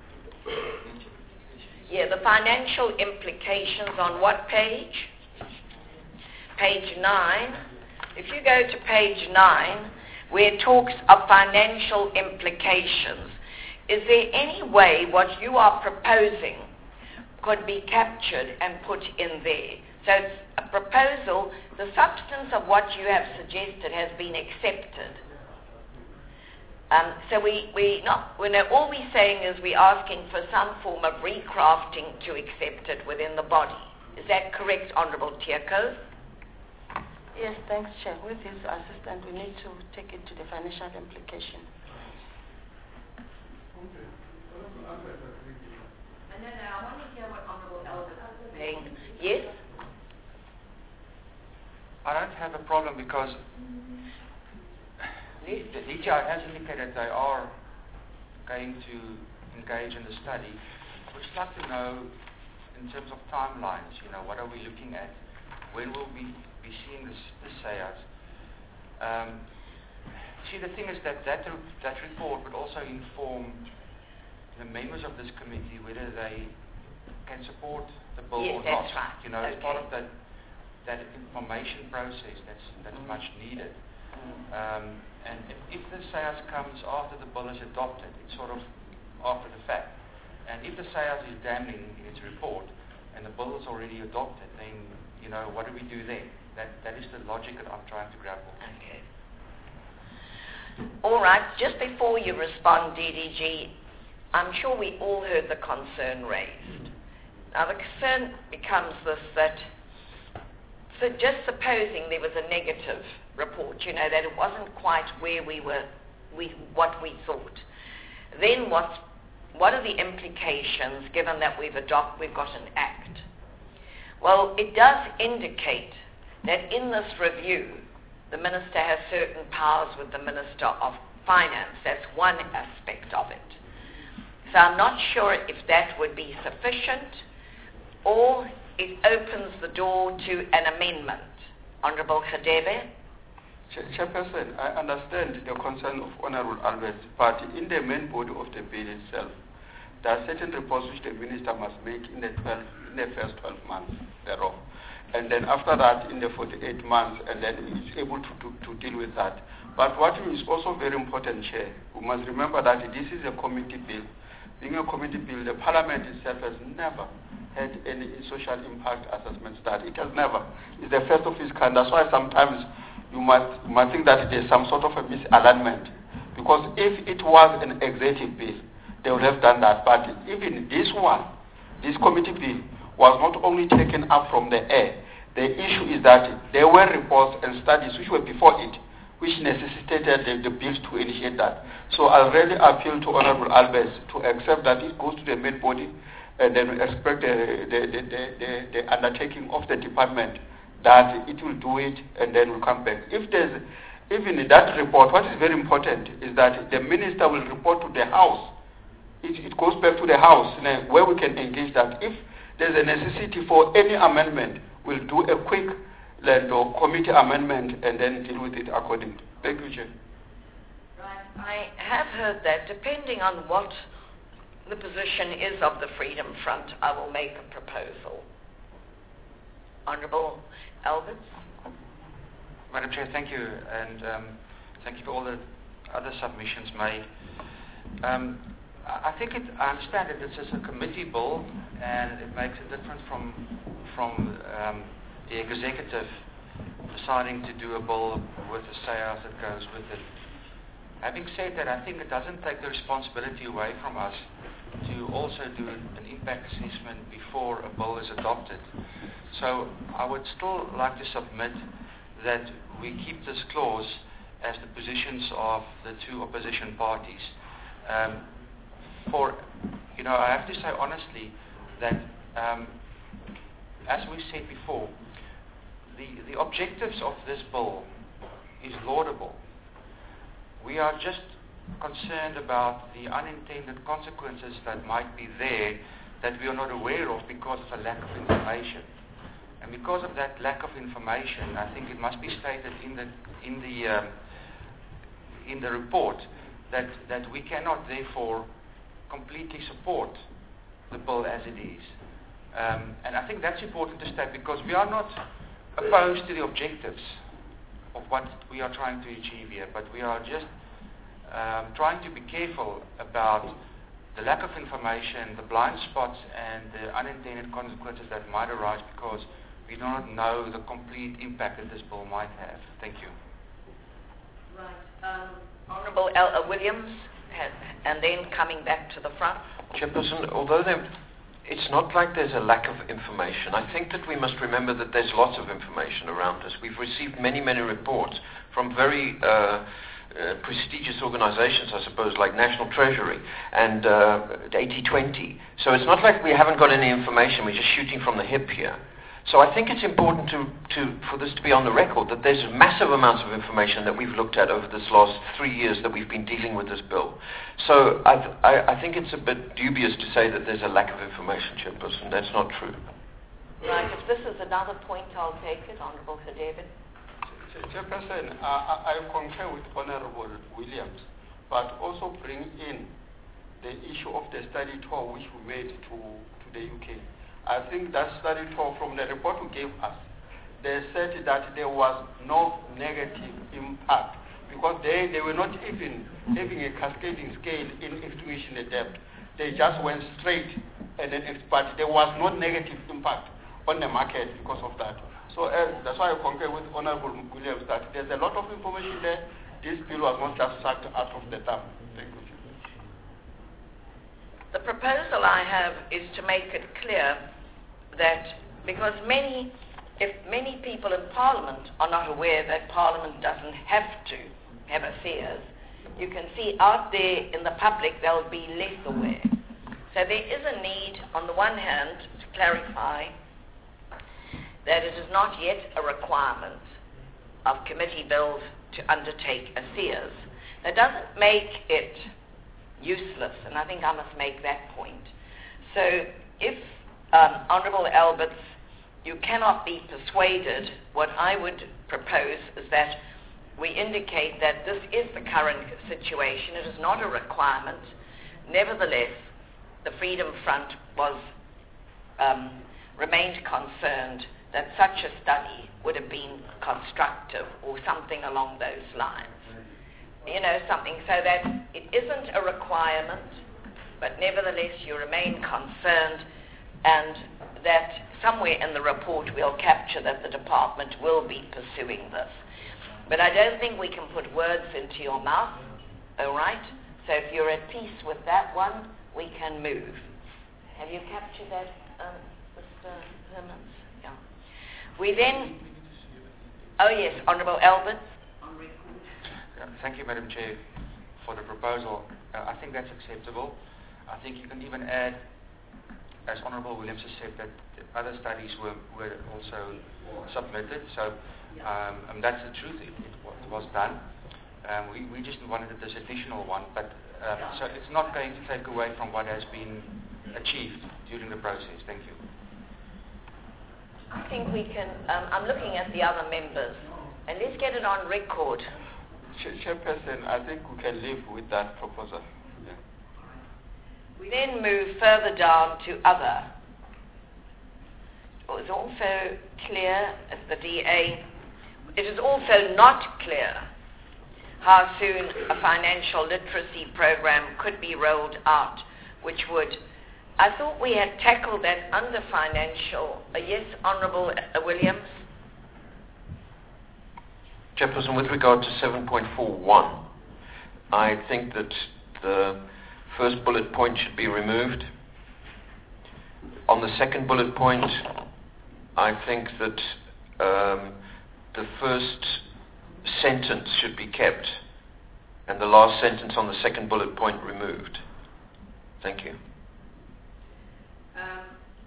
Yeah, the financial implications on what page? Page nine. If you go to page nine, where it talks of financial implications, is there any way what you are proposing could be captured and put in there? So it's a proposal, the substance of what you have suggested has been accepted. Um, so we, we not, we're not, all we're saying is we're asking for some form of recrafting to accept it within the body. Is that correct, Honourable Tiako? Yes, thanks, Chair. With his assistant, we need to take it to the financial implication. And then I want to hear what Honourable Albert is saying. Yes? I don't have a problem because Yes. the D T I has indicated they are going to engage in the study. We'd just like to know, in terms of timelines, you know, what are we looking at? When will we be seeing this, this S A As? Um, see, the thing is that that, that report would also inform the members of this committee whether they can support the bill yes, or that's not. Right. You know, okay. as part of that that information process that's that's mm. much needed. Um, and if, if the S A As comes after the bill is adopted, it's sort of after the fact. And if the S A As is damning in its report and the bill is already adopted, then, you know, what do we do then? That that is the logic that I'm trying to grapple. Okay. All right, just before you respond, D D G, I'm sure we all heard the concern raised. Now the concern becomes this, that so just supposing there was a negative report, you know, that it wasn't quite where we were, we, what we thought, then what's, what are the implications given that we've adopt, we've got an act? Well, it does indicate that in this review, the Minister has certain powers with the Minister of Finance. That's one aspect of it. So I'm not sure if that would be sufficient, or it opens the door to an amendment. Honourable Khadebe? Chairperson, I understand the concern of Honourable Albert, but in the main body of the bill itself, there are certain reports which the Minister must make in the, twelve, in the first twelve months thereof. And then after that, in the forty-eight months, and then he's able to, to, to deal with that. But what is also very important, Chair, we must remember that this is a committee bill. Being a committee bill, the Parliament itself has never had any social impact assessment study. It has never. It's the first of its kind. That's why sometimes you must, you must think that there's some sort of a misalignment. Because if it was an executive bill, they would have done that. But even this one, this committee bill, was not only taken up from the air. The issue is that there were reports and studies which were before it, which necessitated the, the bill to initiate that. So I really appeal to Honourable Albert to accept that it goes to the main body, and then we expect the, the, the, the, the undertaking of the department that it will do it, and then will come back. If there's, even in that report, what is very important is that the Minister will report to the House. It, it goes back to the House, you know, where we can engage that. If there's a necessity for any amendment, we'll do a quick land or committee amendment and then deal with it accordingly. Thank you, Chair. Right. I have heard that depending on what the position is of the Freedom Front, I will make a proposal. Honourable Albert? Madam Chair, thank you, and um, thank you for all the other submissions made. Um, I think it, I understand that this is a committee bill, and it makes it different from from um, the executive deciding to do a bill with the S A As that goes with it. Having said that, I think it doesn't take the responsibility away from us to also do an impact assessment before a bill is adopted. So I would still like to submit that we keep this clause as the positions of the two opposition parties. Um, For, you know, I have to say honestly that, um, as we said before, the, the objectives of this bill is laudable. We are just concerned about the unintended consequences that might be there that we are not aware of because of a lack of information. And because of that lack of information, I think it must be stated in the in the um, in the report that that we cannot therefore completely support the bill as it is. Um, and I think that's important to state because we are not opposed to the objectives of what we are trying to achieve here, but we are just um, trying to be careful about the lack of information, the blind spots, and the unintended consequences that might arise because we do not know the complete impact that this bill might have. Thank you. Right. Um, Honourable El- uh, Williams, has, and then coming back to the front. Chairperson, although there, it's not like there's a lack of information. I think that we must remember that there's lots of information around us. We've received many, many reports from very uh, uh, prestigious organizations, I suppose, like National Treasury and uh, eighty twenty. So it's not like we haven't got any information. We're just shooting from the hip here. So I think it's important to, to, for this to be on the record that there's massive amounts of information that we've looked at over this last three years that we've been dealing with this bill. So I, th- I, I think it's a bit dubious to say that there's a lack of information, Chairperson. That's not true. Right, if this is another point, I'll take it. Honourable Sir David. Chairperson, uh, I, I concur with Honourable Williams, but also bring in the issue of the study tour which we made to, to the U K. I think that study tour, from the report you gave us, they said that there was no negative impact because they, they were not even having a cascading scale in extinguishing the debt. They just went straight, and then, but there was no negative impact on the market because of that. So uh, that's why I concur with Honourable Williams that there's a lot of information there. This bill was not just sucked out of the thumb. Thank you. The proposal I have is to make it clear that because many, if many people in Parliament are not aware that Parliament doesn't have to have affairs, you can see out there in the public they'll be less aware. So there is a need, on the one hand, to clarify that it is not yet a requirement of committee bills to undertake affairs. That doesn't make it useless, and I think I must make that point. So if, um, Honourable Alberts, you cannot be persuaded, what I would propose is that we indicate that this is the current situation. It is not a requirement. Nevertheless, the Freedom Front was um, remained concerned that such a study would have been constructive or something along those lines. You know, something so that it isn't a requirement, but nevertheless you remain concerned, and that somewhere in the report we'll capture that the department will be pursuing this. But I don't think we can put words into your mouth, all right? So if you're at peace with that one, we can move. Have you captured that, um, Mister Hermans? Yeah. We then, oh yes, Honourable Alberts. Thank you, Madam Chair, for the proposal. Uh, I think that's acceptable. I think you can even add, as Honourable Williams has said, that other studies were, were also submitted. So um, and that's the truth. It, it, it was done. Um, we, we just wanted this additional one, but um, so it's not going to take away from what has been achieved during the process. Thank you. I think we can, um, I'm looking at the other members, and let's get it on record. Chairperson, I think we can live with that proposal. Yeah. We then move further down to other. It was also clear as the D A, it is also not clear how soon a financial literacy program could be rolled out, which would, I thought we had tackled that under financial. Uh, yes, Honourable uh, Williams? Chairperson, with regard to seven point four one, I think that the first bullet point should be removed. On the second bullet point, I think that um, the first sentence should be kept and the last sentence on the second bullet point removed. Thank you. Um,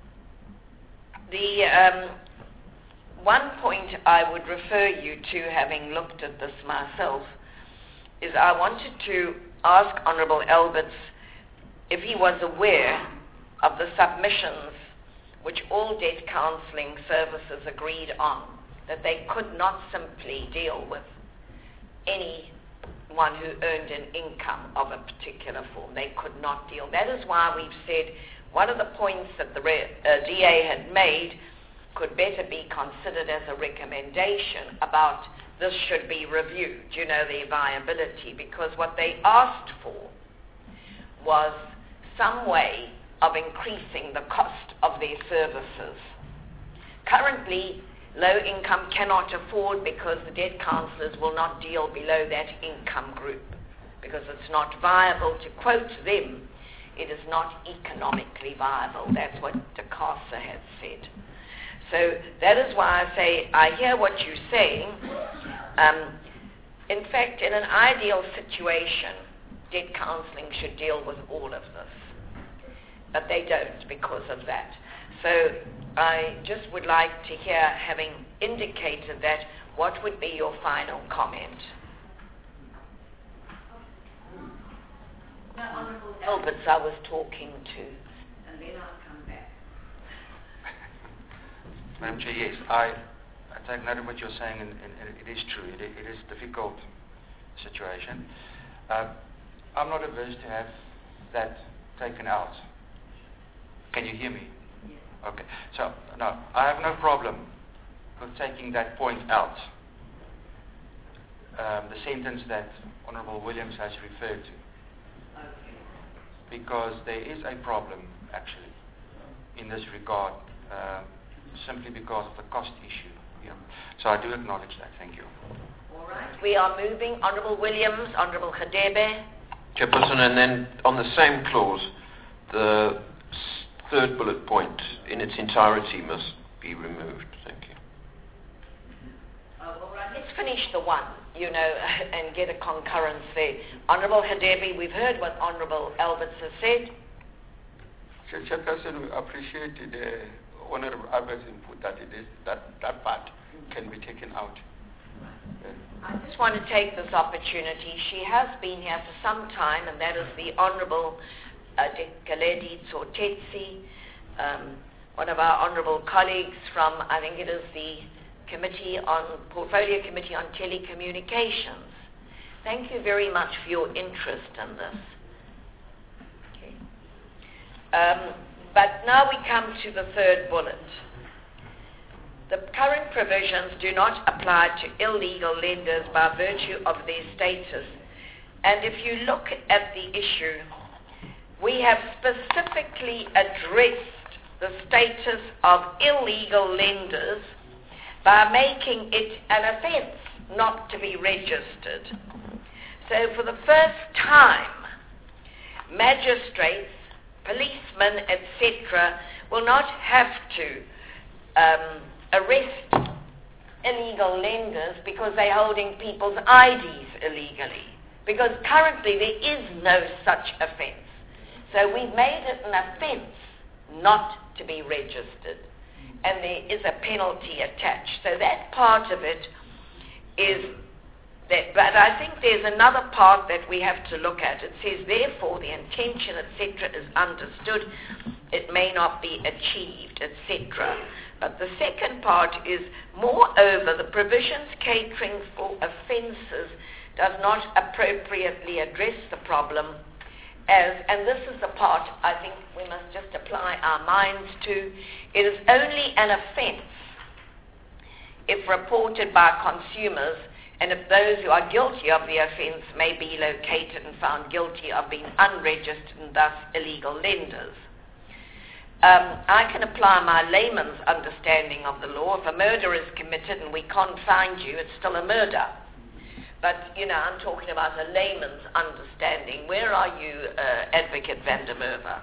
the um, one point I would refer you to, having looked at this myself, is I wanted to ask Honourable Alberts if he was aware of the submissions which all debt counselling services agreed on, that they could not simply deal with anyone who earned an income of a particular form. They could not deal. That is why we've said one of the points that the re- uh, D A had made could better be considered as a recommendation about this should be reviewed, you know, the viability, because what they asked for was some way of increasing the cost of their services. Currently, low income cannot afford because the debt counsellors will not deal below that income group because it's not viable. To quote them, it is not economically viable. That's what DeCasa has said. So that is why I say I hear what you're saying. Um, in fact, in an ideal situation, debt counselling should deal with all of this. But they don't because of that. So I just would like to hear, having indicated that, what would be your final comment? The Honourable Alberts I was talking to, and then I'll come back. Madam Chair, yes, I, I take note of what you're saying, and, and, and it is true. It, it is a difficult situation. Uh, I'm not averse to have that taken out. Can you hear me? Yes. Okay. So, no, I have no problem with taking that point out. Um, the sentence that Honourable Williams has referred to. Okay. Because there is a problem, actually, in this regard, uh, simply because of the cost issue. Yeah. So I do acknowledge that. Thank you. All right. We are moving. Honourable Williams, Honourable Hadebe. Chairperson, and then on the same clause, the third bullet point in its entirety must be removed. Thank you. Uh, all right, let's finish the one, you know, and get a concurrence there. Honourable Hadebe, we've heard what Honourable Alberts has said. Chairperson, we appreciate the Honourable Alberts' input that it is that that part can be taken out. I just want to take this opportunity. She has been here for some time, and that is the Honourable uh, Dekaledi Tsotetsi, um, one of our honourable colleagues from, I think it is the Committee on Portfolio Committee on Telecommunications. Thank you very much for your interest in this. Okay. Um, but now we come to the third bullet. The current provisions do not apply to illegal lenders by virtue of their status. And if you look at the issue, we have specifically addressed the status of illegal lenders by making it an offence not to be registered. So for the first time, magistrates, policemen, et cetera will not have to um, arrest illegal lenders because they're holding people's I Ds illegally. Because currently there is no such offence. So we've made it an offence not to be registered. And there is a penalty attached. So that part of it is that, but I think there's another part that we have to look at. It says, therefore, the intention, et cetera, is understood. It may not be achieved, et cetera. But the second part is, moreover, the provisions catering for offences does not appropriately address the problem as, and this is the part I think we must just apply our minds to, it is only an offence if reported by consumers and if those who are guilty of the offence may be located and found guilty of being unregistered and thus illegal lenders. Um, I can apply my layman's understanding of the law. If a murder is committed and we can't find you, it's still a murder. But, you know, I'm talking about a layman's understanding. Where are you, uh, Advocate van der Merwe?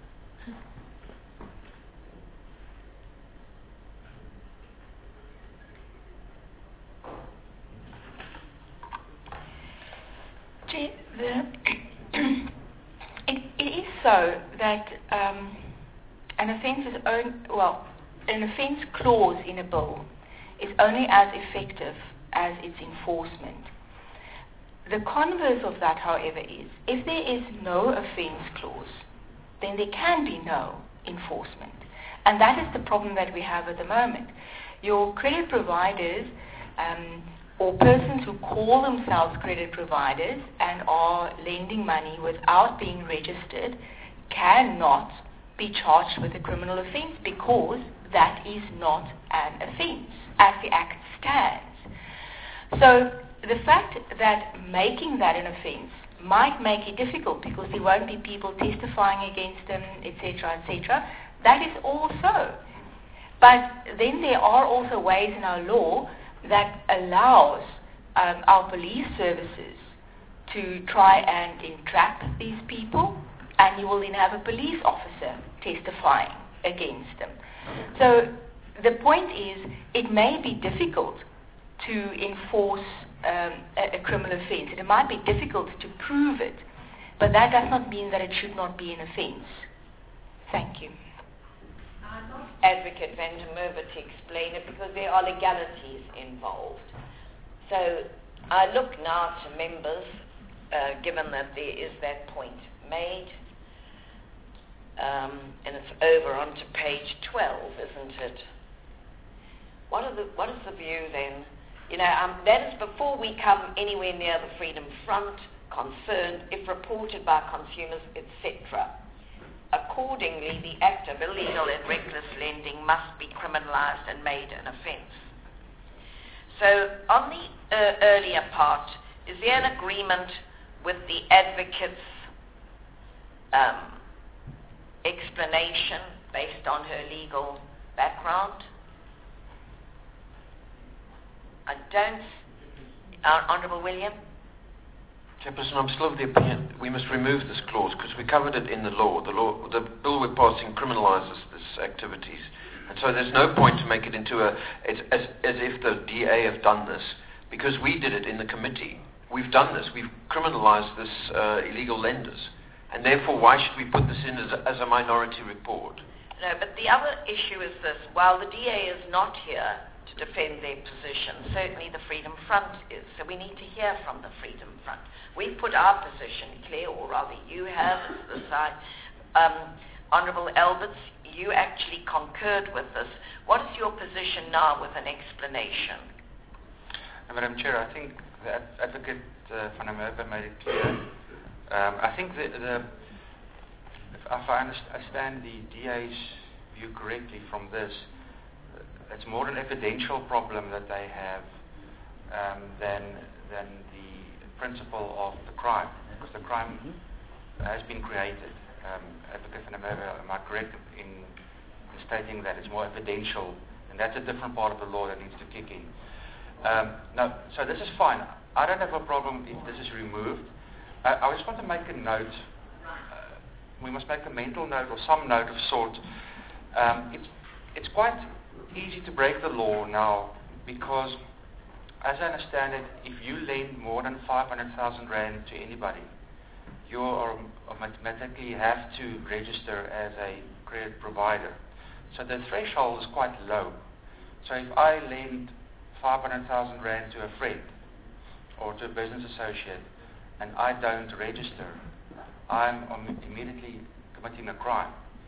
The, it, it is so that um, an offence is only, well, an offence clause in a bill is only as effective as its enforcement. The converse of that, however, is if there is no offence clause, then there can be no enforcement. And that is the problem that we have at the moment. Your credit providers um, or persons who call themselves credit providers and are lending money without being registered cannot be charged with a criminal offence because that is not an offence as the Act stands. So the fact that making that an offence might make it difficult because there won't be people testifying against them, et cetera, et cetera. That is also. But then there are also ways in our law that allows um, our police services to try and entrap these people, and you will then have a police officer testifying against them. So the point is, it may be difficult to enforce um, a, a criminal offence. It might be difficult to prove it, but that does not mean that it should not be an offence. Thank you. Advocate Van der Merwe to explain it because there are legalities involved. So I look now to members, uh, given that there is that point made, um, and it's over onto page twelve, isn't it? What are the what is the view then? You know, um, that is before we come anywhere near the Freedom Front concerned, if reported by consumers, et cetera. Accordingly, the act of illegal and reckless lending must be criminalized and made an offence. So on the uh, earlier part, is there an agreement with the advocate's um, explanation based on her legal background? I don't. Uh, Honourable William? Chairperson, I'm still of the opinion we must remove this clause because we covered it in the law. The law, the bill we're passing criminalises this activities, and so there's no point to make it into a as, as, as if the D A have done this because we did it in the committee. We've done this. We've criminalised this uh, illegal lenders, and therefore why should we put this in as a, as a minority report? No, but the other issue is this: while the D A is not here to defend their position, certainly the Freedom Front is. So we need to hear from the Freedom Front. We've put our position clear, or rather you have, as the side. Um, Honourable Alberts, you actually concurred with this. What is your position now with an explanation? Uh, Madam Chair, I think the ad- Advocate uh, Van der Merwe made it clear. Um, I think the, the, if, if I understand the D A's view correctly from this, it's more an evidential problem that they have um, than than the principle of the crime, because the crime mm-hmm. has been created. Um, Advocate Van der Merwe, am I correct in, in stating that it's more evidential, and that's a different part of the law that needs to kick in. Um, now, so this is fine. I don't have a problem if this is removed. Uh, I just want to make a note. Uh, we must make a mental note or some note of sort. Um, it's it's quite easy to break the law now because, as I understand it, if you lend more than five hundred thousand rand to anybody, you are automatically have to register as a credit provider. So the threshold is quite low. So if I lend five hundred thousand rand to a friend or to a business associate and I don't register, I'm um, immediately committing a crime.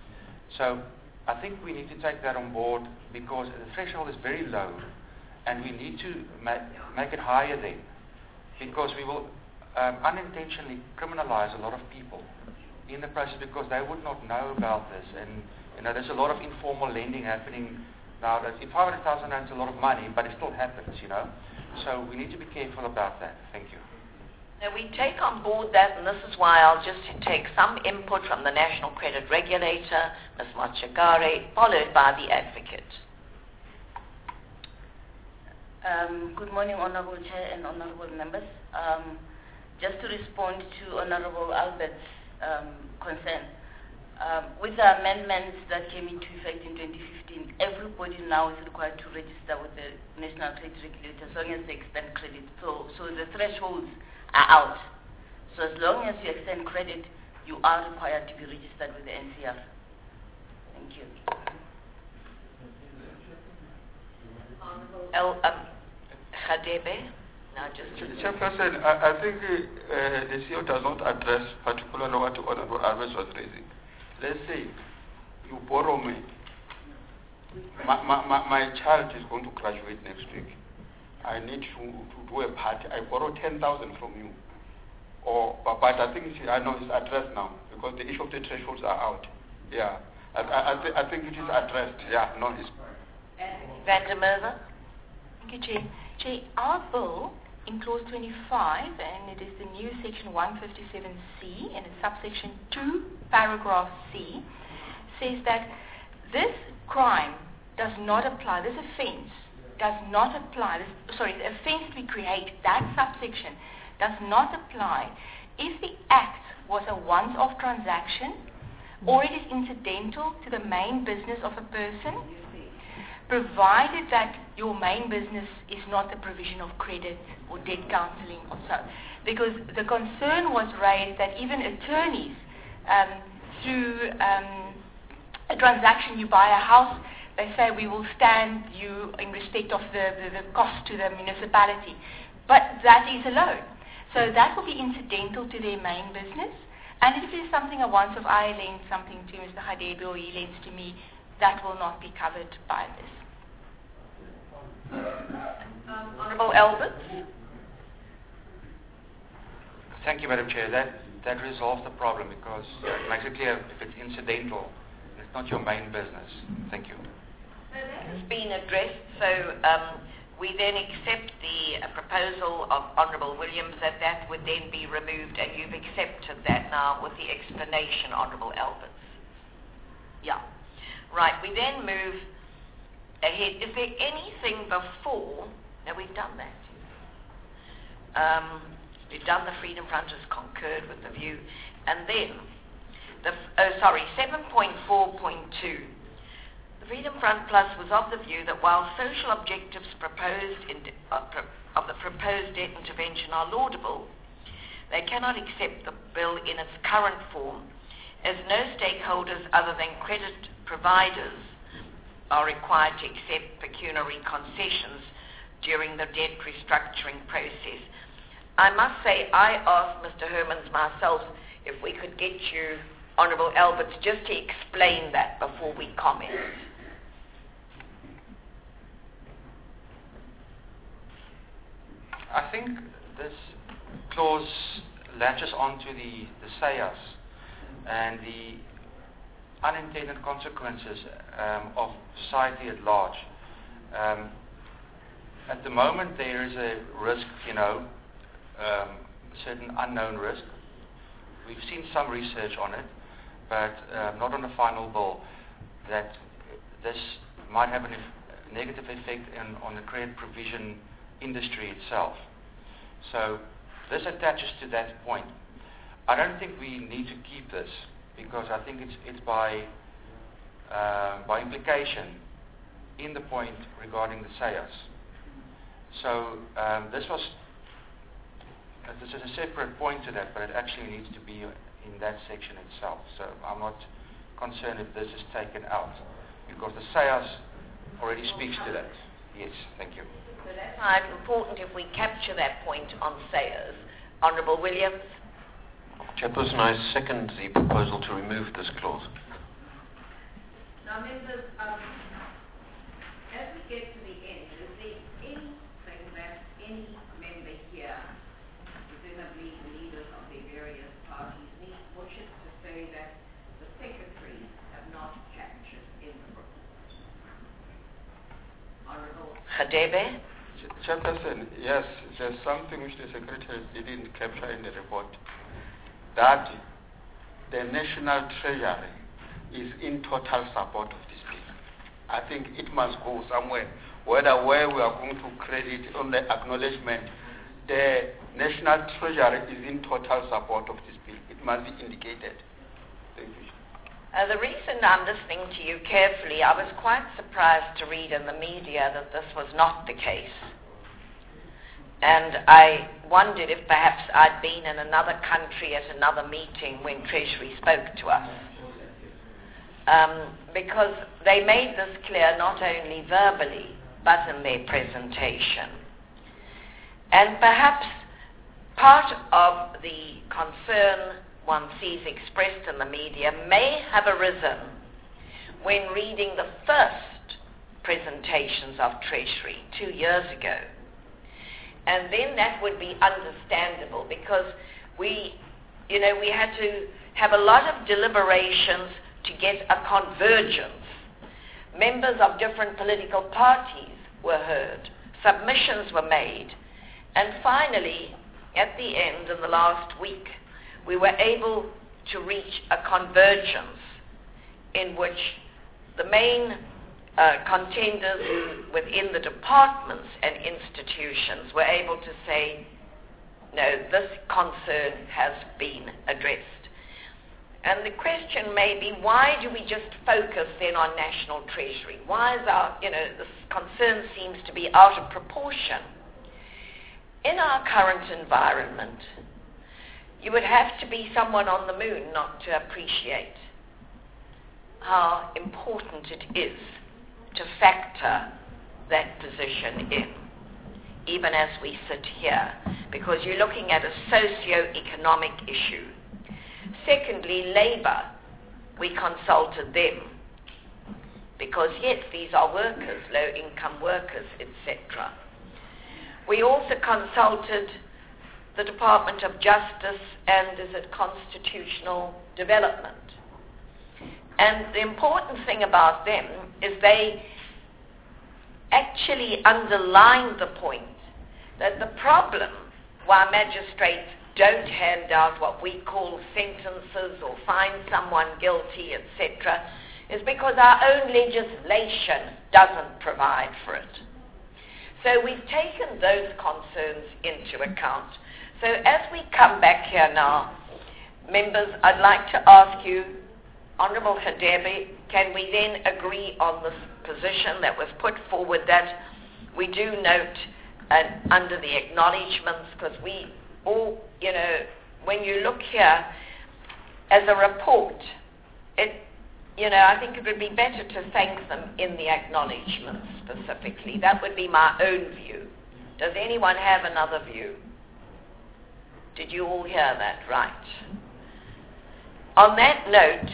So I think we need to take that on board because the threshold is very low and we need to ma- make it higher then because we will um, unintentionally criminalize a lot of people in the process because they would not know about this. And you know, there's a lot of informal lending happening now. That five hundred thousand rand is a lot of money, but it still happens, you know. So we need to be careful about that. Thank you. Now we take on board that, and this is why I'll just take some input from the National Credit Regulator, Miz Machagare, followed by the Advocate. Um, good morning, Honourable Chair and Honourable Members. Um, just to respond to Honourable Albert's um, concern, um, with the amendments that came into effect in twenty fifteen, everybody now is required to register with the National Credit Regulator as long as they extend credit. So, so the thresholds are out. So as long as you extend credit, you are required to be registered with the N C R. Thank you. El, um, Khadebe, now just Chairperson, I, I think uh, the C E O does not address particularly what Honourable Alberts was raising. Let's say you borrow me. My, my, my, my child is going to graduate next week. I need to, to do a party. I borrow ten thousand from you. Or, but, but I think it's, I know it's addressed now because the issue of the thresholds are out. Yeah, I, I, I, th- I think it is addressed. Yeah, no, it's. Van der Merwe. Thank you, Chair. Chair, our bill in clause twenty-five, and it is the new section one fifty-seven C, and it's subsection two, paragraph C, says that this crime does not apply, this offence does not apply, this, sorry, the offence we create, that subsection, does not apply if the act was a once-off transaction or it is incidental to the main business of a person, provided that your main business is not the provision of credit or debt counseling or so. Because the concern was raised that even attorneys, um, through um, a transaction, you buy a house, they say we will stand you in respect of the, the, the cost to the municipality. But that is a loan. So that will be incidental to their main business. And if it is something I once, if I lend something to Mister Hadebe or he lends to me, that will not be covered by this. Um, Honourable Alberts. Thank you, Madam Chair. That that resolves the problem because it makes it clear if it's incidental, it's not your main business. Thank you. So that has been addressed. So um, we then accept the uh, proposal of Honourable Williams that that would then be removed, and you've accepted that now with the explanation, Honourable Alberts. Yeah. Right. We then move ahead. Is there anything before? No, we've done that. Um, we've done the Freedom Front has concurred with the view, and then the oh sorry seven point four point two. The Freedom Front Plus was of the view that while social objectives proposed in, uh, pro, of the proposed debt intervention are laudable, they cannot accept the bill in its current form, as no stakeholders other than credit providers are required to accept pecuniary concessions during the debt restructuring process. I must say, I asked Mister Hermans myself if we could get you, Honourable Alberts, just to explain that before we comment. I think this clause latches onto the, the S A Y As and the unintended consequences um, of society at large. Um, at the moment there is a risk, you know, um, certain unknown risk. We've seen some research on it, but uh, not on the final bill, that this might have a nef- negative effect in, on the credit provision industry itself. So this attaches to that point. I don't think we need to keep this because I think it's it's by uh, by implication in the point regarding the S A Y As. So um, this was uh, this is a separate point to that, but it actually needs to be in that section itself. So I'm not concerned if this is taken out because the S A Y As already speaks to that. Yes, thank you. So that's why it's important if we capture that point on S A Y As. Honourable Williams. Chairperson, I second the proposal to remove this clause. Now, members, um, as we get to the end, is there anything that any member here, presumably leaders of the various parties, need wishes to say that the secretaries have not captured in the report? Honourable Hadebe. Chairperson, yes, there's something which the secretary didn't capture in the report, that the National Treasury is in total support of this bill. I think it must go somewhere, whether where we are going to credit on the acknowledgement, the National Treasury is in total support of this bill. It must be indicated. Thank you. Uh, the reason I'm listening to you carefully, I was quite surprised to read in the media that this was not the case. And I wondered if perhaps I'd been in another country at another meeting when Treasury spoke to us. Um, because they made this clear not only verbally, but in their presentation. And perhaps part of the concern one sees expressed in the media may have arisen when reading the first presentations of Treasury two years ago. And then that would be understandable because we, you know, we had to have a lot of deliberations to get a convergence. Members of different political parties were heard, submissions were made, And finally, at the end, in the last week, we were able to reach a convergence in which the main uh, contenders within the departments and institutions were able to say, no, this concern has been addressed. And the question may be, why do we just focus then on National Treasury? Why is our, you know, this concern seems to be out of proportion? In our current environment, you would have to be someone on the moon not to appreciate how important it is to factor that position in, even as we sit here, because you're looking at a socio-economic issue. Secondly, Labour, we consulted them, because yes, these are workers, low-income workers, et cetera. We also consulted the Department of Justice and is it Constitutional Development. And the important thing about them is they actually underlined the point that the problem why magistrates don't hand out what we call sentences or find someone guilty, et cetera, is because our own legislation doesn't provide for it. So we've taken those concerns into account. So as we come back here now, members, I'd like to ask you, Honourable Hadebe, can we then agree on this position that was put forward, that we do note uh, under the acknowledgements, because we all, you know, when you look here as a report, it, you know, I think it would be better to thank them in the acknowledgements specifically. That would be my own view. Does anyone have another view? Did you all hear that? Right. On that note,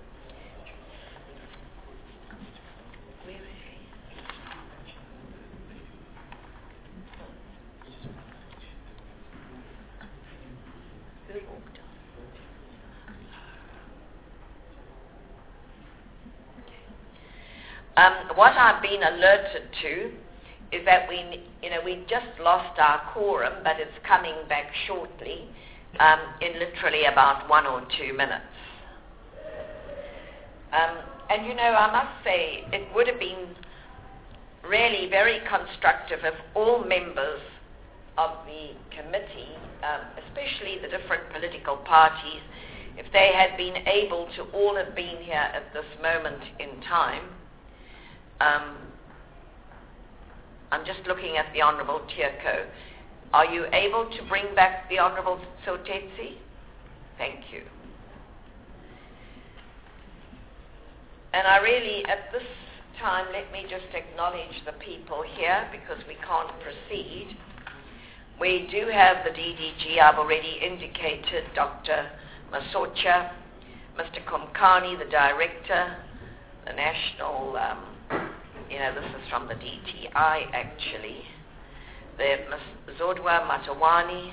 Um, what I've been alerted to is that we, you know, we just lost our quorum, but it's coming back shortly, um, in literally about one or two minutes. Um, and you know, I must say, it would have been really very constructive if all members of the committee, um, especially the different political parties, if they had been able to all have been here at this moment in time. Um, I'm just looking at the Honourable Tierko. Are you able to bring back the Honourable Sotetsi? Thank you. And I really, at this time, let me just acknowledge the people here, because we can't proceed. We do have the D D G, I've already indicated, Doctor Masocha, Mister Komkani, the Director, the National... Um, You know, this is from the D T I, actually. The Miz Zodwa Matawani.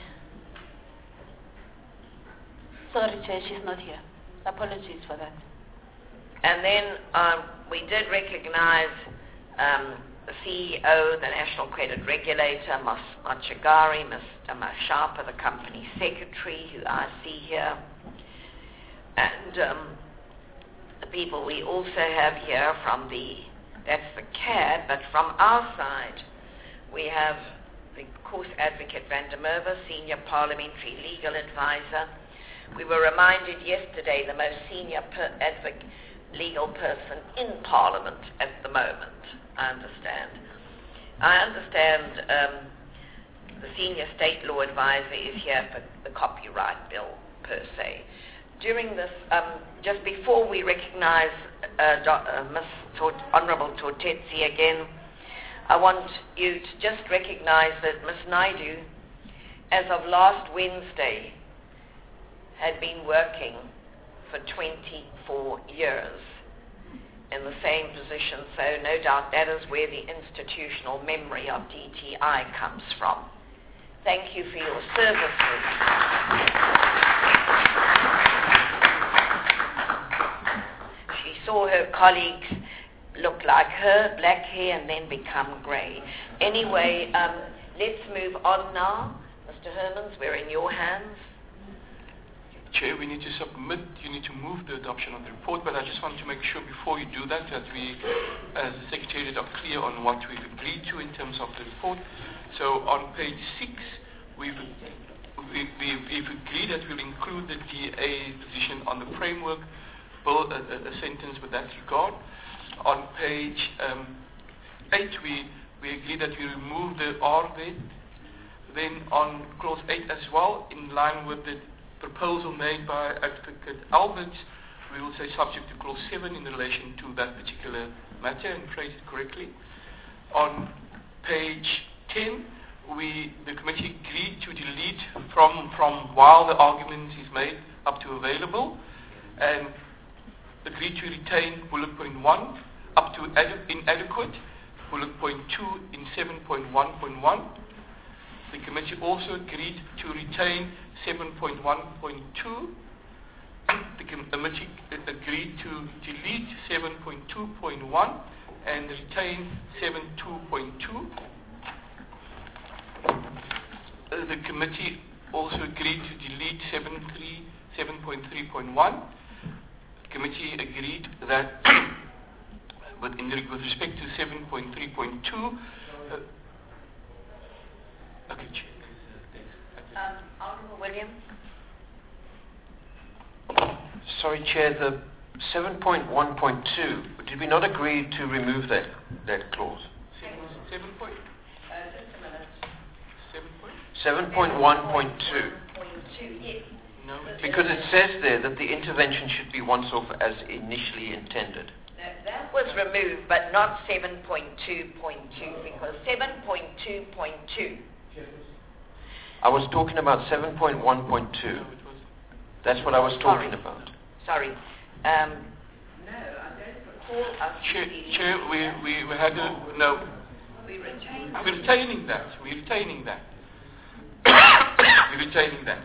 Sorry, Chair, she's not here. Apologies for that. And then um, we did recognize um, the C E O, the National Credit Regulator, Mas Machagari, Mister Mashapa, the Company Secretary, who I see here. And um, the people we also have here from the That's the C A D, but from our side, we have the Course Advocate Van der Merwe, Senior Parliamentary Legal Advisor. We were reminded yesterday the most senior per advocate, legal person in Parliament at the moment, I understand. I understand um, the Senior State Law Advisor is here for the copyright bill, per se. During this, um, just before we recognize uh, uh, Miz Honourable Sotetsi again, I want you to just recognize that Miz Naidu, as of last Wednesday, had been working for twenty-four years in the same position, so no doubt that is where the institutional memory of D T I comes from. Thank you for your services. She saw her colleagues look like her, black hair, and then become grey. Anyway, um, let's move on now. Mister Hermans, we're in your hands. Chair, we need to submit, you need to move the adoption of the report, but I just want to make sure before you do that, that we, as the Secretariat, are clear on what we've agreed to in terms of the report. So on page six, we've, we, we, we've agreed that we'll include the D A position on the framework bill, a, a, a sentence with that regard. On page um, eight, we, we agreed that we remove the R there. Then on clause eight as well, in line with the proposal made by Advocate Alberts, we will say subject to clause seven in relation to that particular matter and phrase it correctly. On page ten, we, the committee agreed to delete from, from while the argument is made up to available, and agreed to retain bullet point one up to ad- inadequate, bullet point two in seven point one point one. The committee also agreed to retain seven point one point two. The committee agreed to delete seven point two point one and retain seven point two point two. Uh, the committee also agreed to delete seven point three point one. The committee agreed that but in, with respect to seven point three point two, uh, okay, Um, Honourable Williams. Sorry, Chair, the seven point one point two, did we not agree to remove that, that clause? Seven point? Uh, just a minute. Seven point? seven point one point two. Yes. No. Because it says there that the intervention should be once off as initially intended. That, that was removed, but not seven point two point two, because seven point two point two. I was talking about seven point one point two. That's what I was talking Sorry. about. Sorry. Um, no, I don't recall us. Chair, Chair we, we, we had a, no. We retained We're retaining that. We're retaining that. We're retaining that.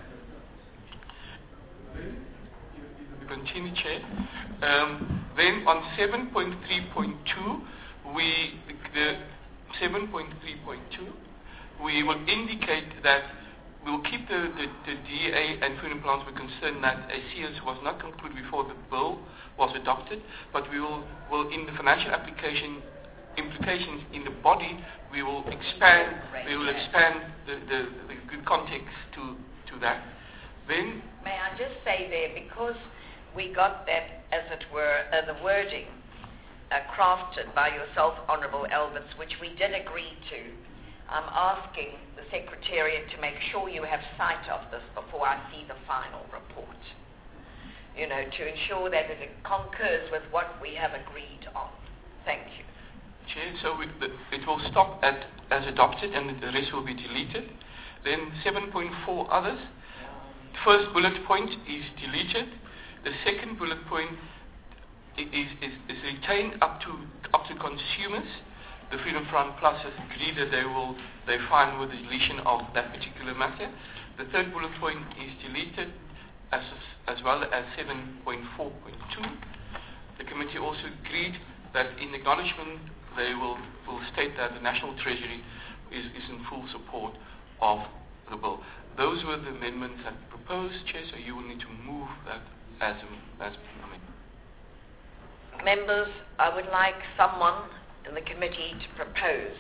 We continue, Chair. Um, then on seven point three point two, we, the seven point three point two, we will indicate that we'll keep the, the, the D A and food and plants were concerned that a C S was not concluded before the bill was adopted, but we will, will in the financial application implications in the body, we will expand, we will expand the, the, the good context to, to that. Then, may I just say there, because we got that, as it were, uh, the wording uh, crafted by yourself, Honourable Alberts, which we did agree to, I'm asking the Secretariat to make sure you have sight of this before I see the final report. You know, to ensure that it concurs with what we have agreed on. Thank you. Chair, so we, the, it will stop at as adopted and the rest will be deleted. Then seven point four others. First bullet point is deleted. The second bullet point is, is, is retained up to up to consumers. The Freedom Front Plus has agreed that they will they fine with the deletion of that particular matter. The third bullet point is deleted, as as well as seven point four point two. The committee also agreed that in acknowledgement they will, will state that the National Treasury is, is in full support of the bill. Those were the amendments that proposed, Chair, so you will need to move that as a, as an amendment. Members, I would like someone in the committee to propose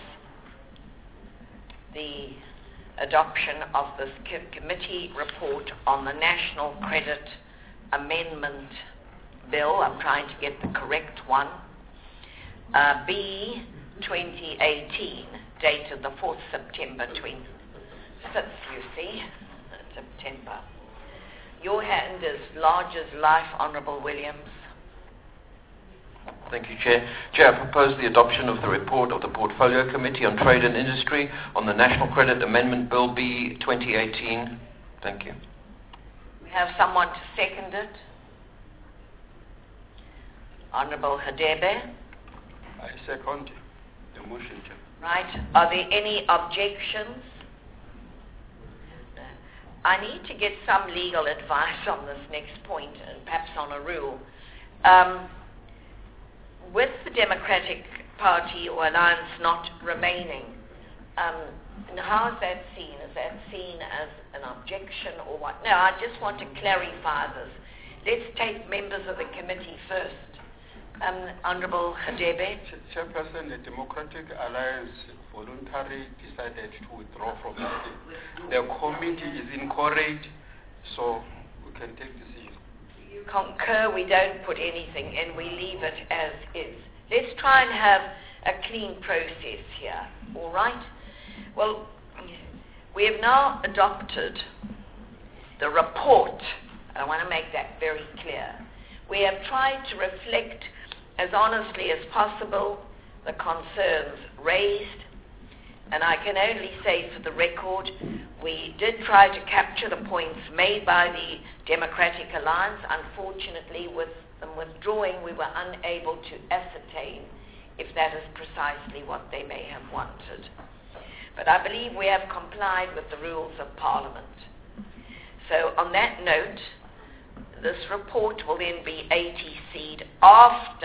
the adoption of this co- committee report on the National Credit Amendment Bill. I'm trying to get the correct one. Uh, B twenty eighteen, dated the fourth September twenty-fifth, you see, September. Your hand is large as life, Honourable Williams. Thank you, Chair. Chair, I propose the adoption of the report of the Portfolio Committee on Trade and Industry on the National Credit Amendment Bill B twenty eighteen. Thank you. We have someone to second it. Honourable Hadebe. I second the motion, Chair. Right. Are there any objections? I need to get some legal advice on this next point, and perhaps on a rule. Um, with the Democratic Party or Alliance not remaining, um, And how is that seen? Is that seen as an objection or what? No, I just want to clarify this. Let's take members of the committee first. Um, Honourable Hadebe. Chairperson, the Democratic Alliance voluntarily decided to withdraw from the The committee is incorrect, so we can take decision. You concur we don't put anything in, we leave it as is. Let's try and have a clean process here, all right? Well, we have now adopted the report. I want to make that very clear. We have tried to reflect as honestly as possible the concerns raised, and I can only say for the record, we did try to capture the points made by the Democratic Alliance. Unfortunately, with them withdrawing, we were unable to ascertain if that is precisely what they may have wanted. But I believe we have complied with the rules of Parliament. So on that note, this report will then be A T C'd after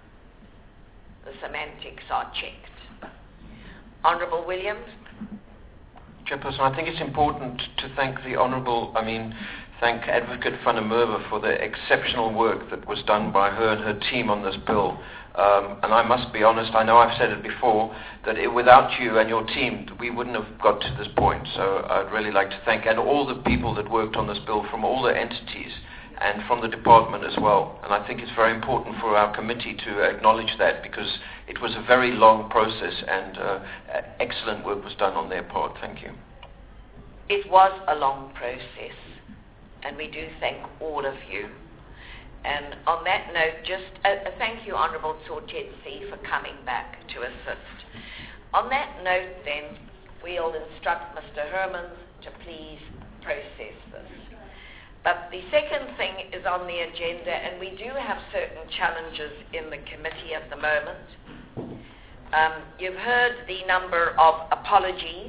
the semantics are checked. Honourable Williams. Chairperson, I think it's important to thank the Honourable, I mean, thank Advocate van der Merwe for the exceptional work that was done by her and her team on this bill. Um, and I must be honest, I know I've said it before, that it, without you and your team, we wouldn't have got to this point. So I'd really like to thank, and all the people that worked on this bill from all the entities and from the department as well. And I think it's very important for our committee to acknowledge that, because it was a very long process, and uh, excellent work was done on their part. Thank you. It was a long process, and we do thank all of you. And on that note, just a, a thank you, Honourable Tsotetsi, for coming back to assist. On that note, then, we'll instruct Mister Hermans to please process this. But the second thing is on the agenda, and we do have certain challenges in the committee at the moment. Um, you've heard the number of apologies.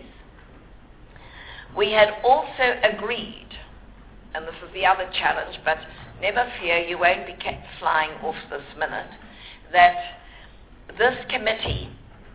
We had also agreed, and this is the other challenge, but never fear, you won't be kept flying off this minute, that this committee,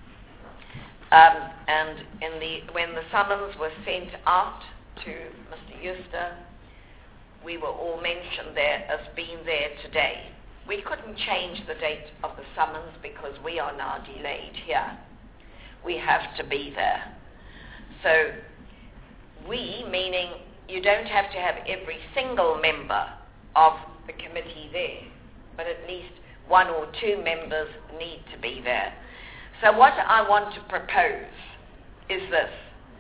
um, and in the when the summons were sent out to Mister Euster, we were all mentioned there as being there today. We couldn't change the date of the summons because we are now delayed here. We have to be there. So we, meaning you don't have to have every single member of the committee there, but at least one or two members need to be there. So what I want to propose is this,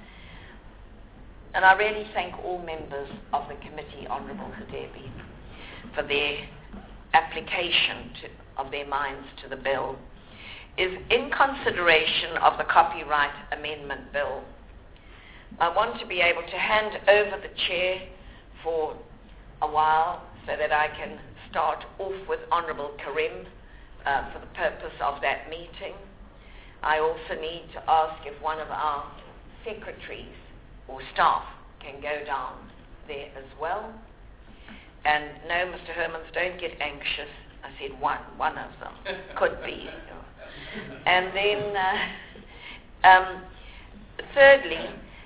and I really thank all members of the committee, Honourable Hadebe, for their application to, of their minds to the bill, is in consideration of the Copyright Amendment Bill, I want to be able to hand over the chair for a while so that I can start off with Honourable Karim uh, for the purpose of that meeting. I also need to ask if one of our secretaries or staff can go down there as well. And no, Mister Hermans, don't get anxious. I said one, one of them. Could be. And then, uh, um, thirdly,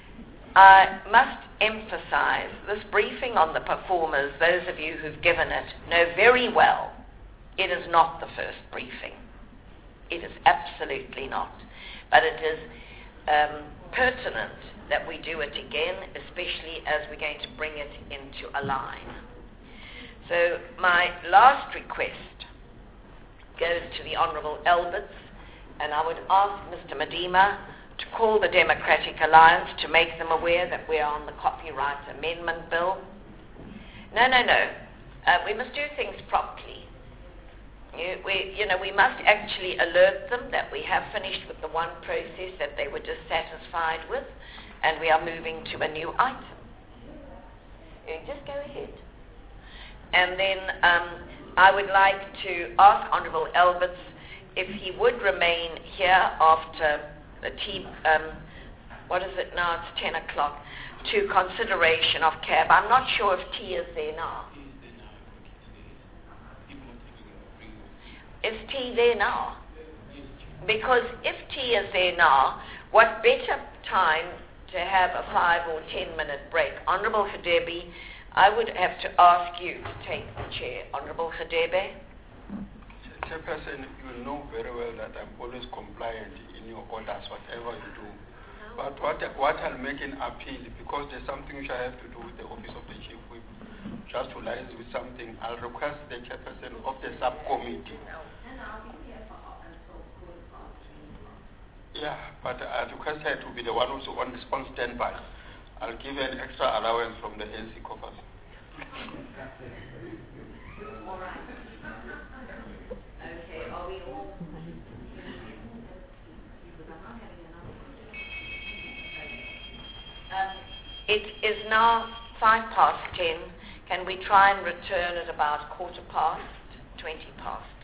I must emphasize this briefing on the performers. Those of you who've given it know very well it is not the first briefing. It is absolutely not. But it is um, pertinent that we do it again, especially as we're going to bring it into a line. So my last request goes to the Honourable Alberts, and I would ask Mister Medema to call the Democratic Alliance to make them aware that we are on the Copyright Amendment Bill. No, no, no. Uh, we must do things properly. You, we, you know, we must actually alert them that we have finished with the one process that they were dissatisfied with, and we are moving to a new item. You just go ahead. And then um, I would like to ask Honourable Alberts if he would remain here after the tea, um, what is it now, it's ten o'clock, to consideration of C A B. I'm not sure if tea is there now. Is tea there now? Because if tea is there now, what better time to have a five or ten minute break. Honourable Gedebe, I would have to ask you to take the chair. Honourable Gedebe. Chairperson, you know very well that I'm always compliant in your orders, whatever you do. But what, what I'll make an appeal, because there's something which I have to do with the office of the Chief Whip, just to liaise with something, I'll request the chairperson of the subcommittee. Yeah, but I request her to be the one who's on, on standby. I'll give her an extra allowance from the A N C coffers. All right. Okay, are we all? Um, it is now five past ten. Can we try and return at about quarter past, twenty past?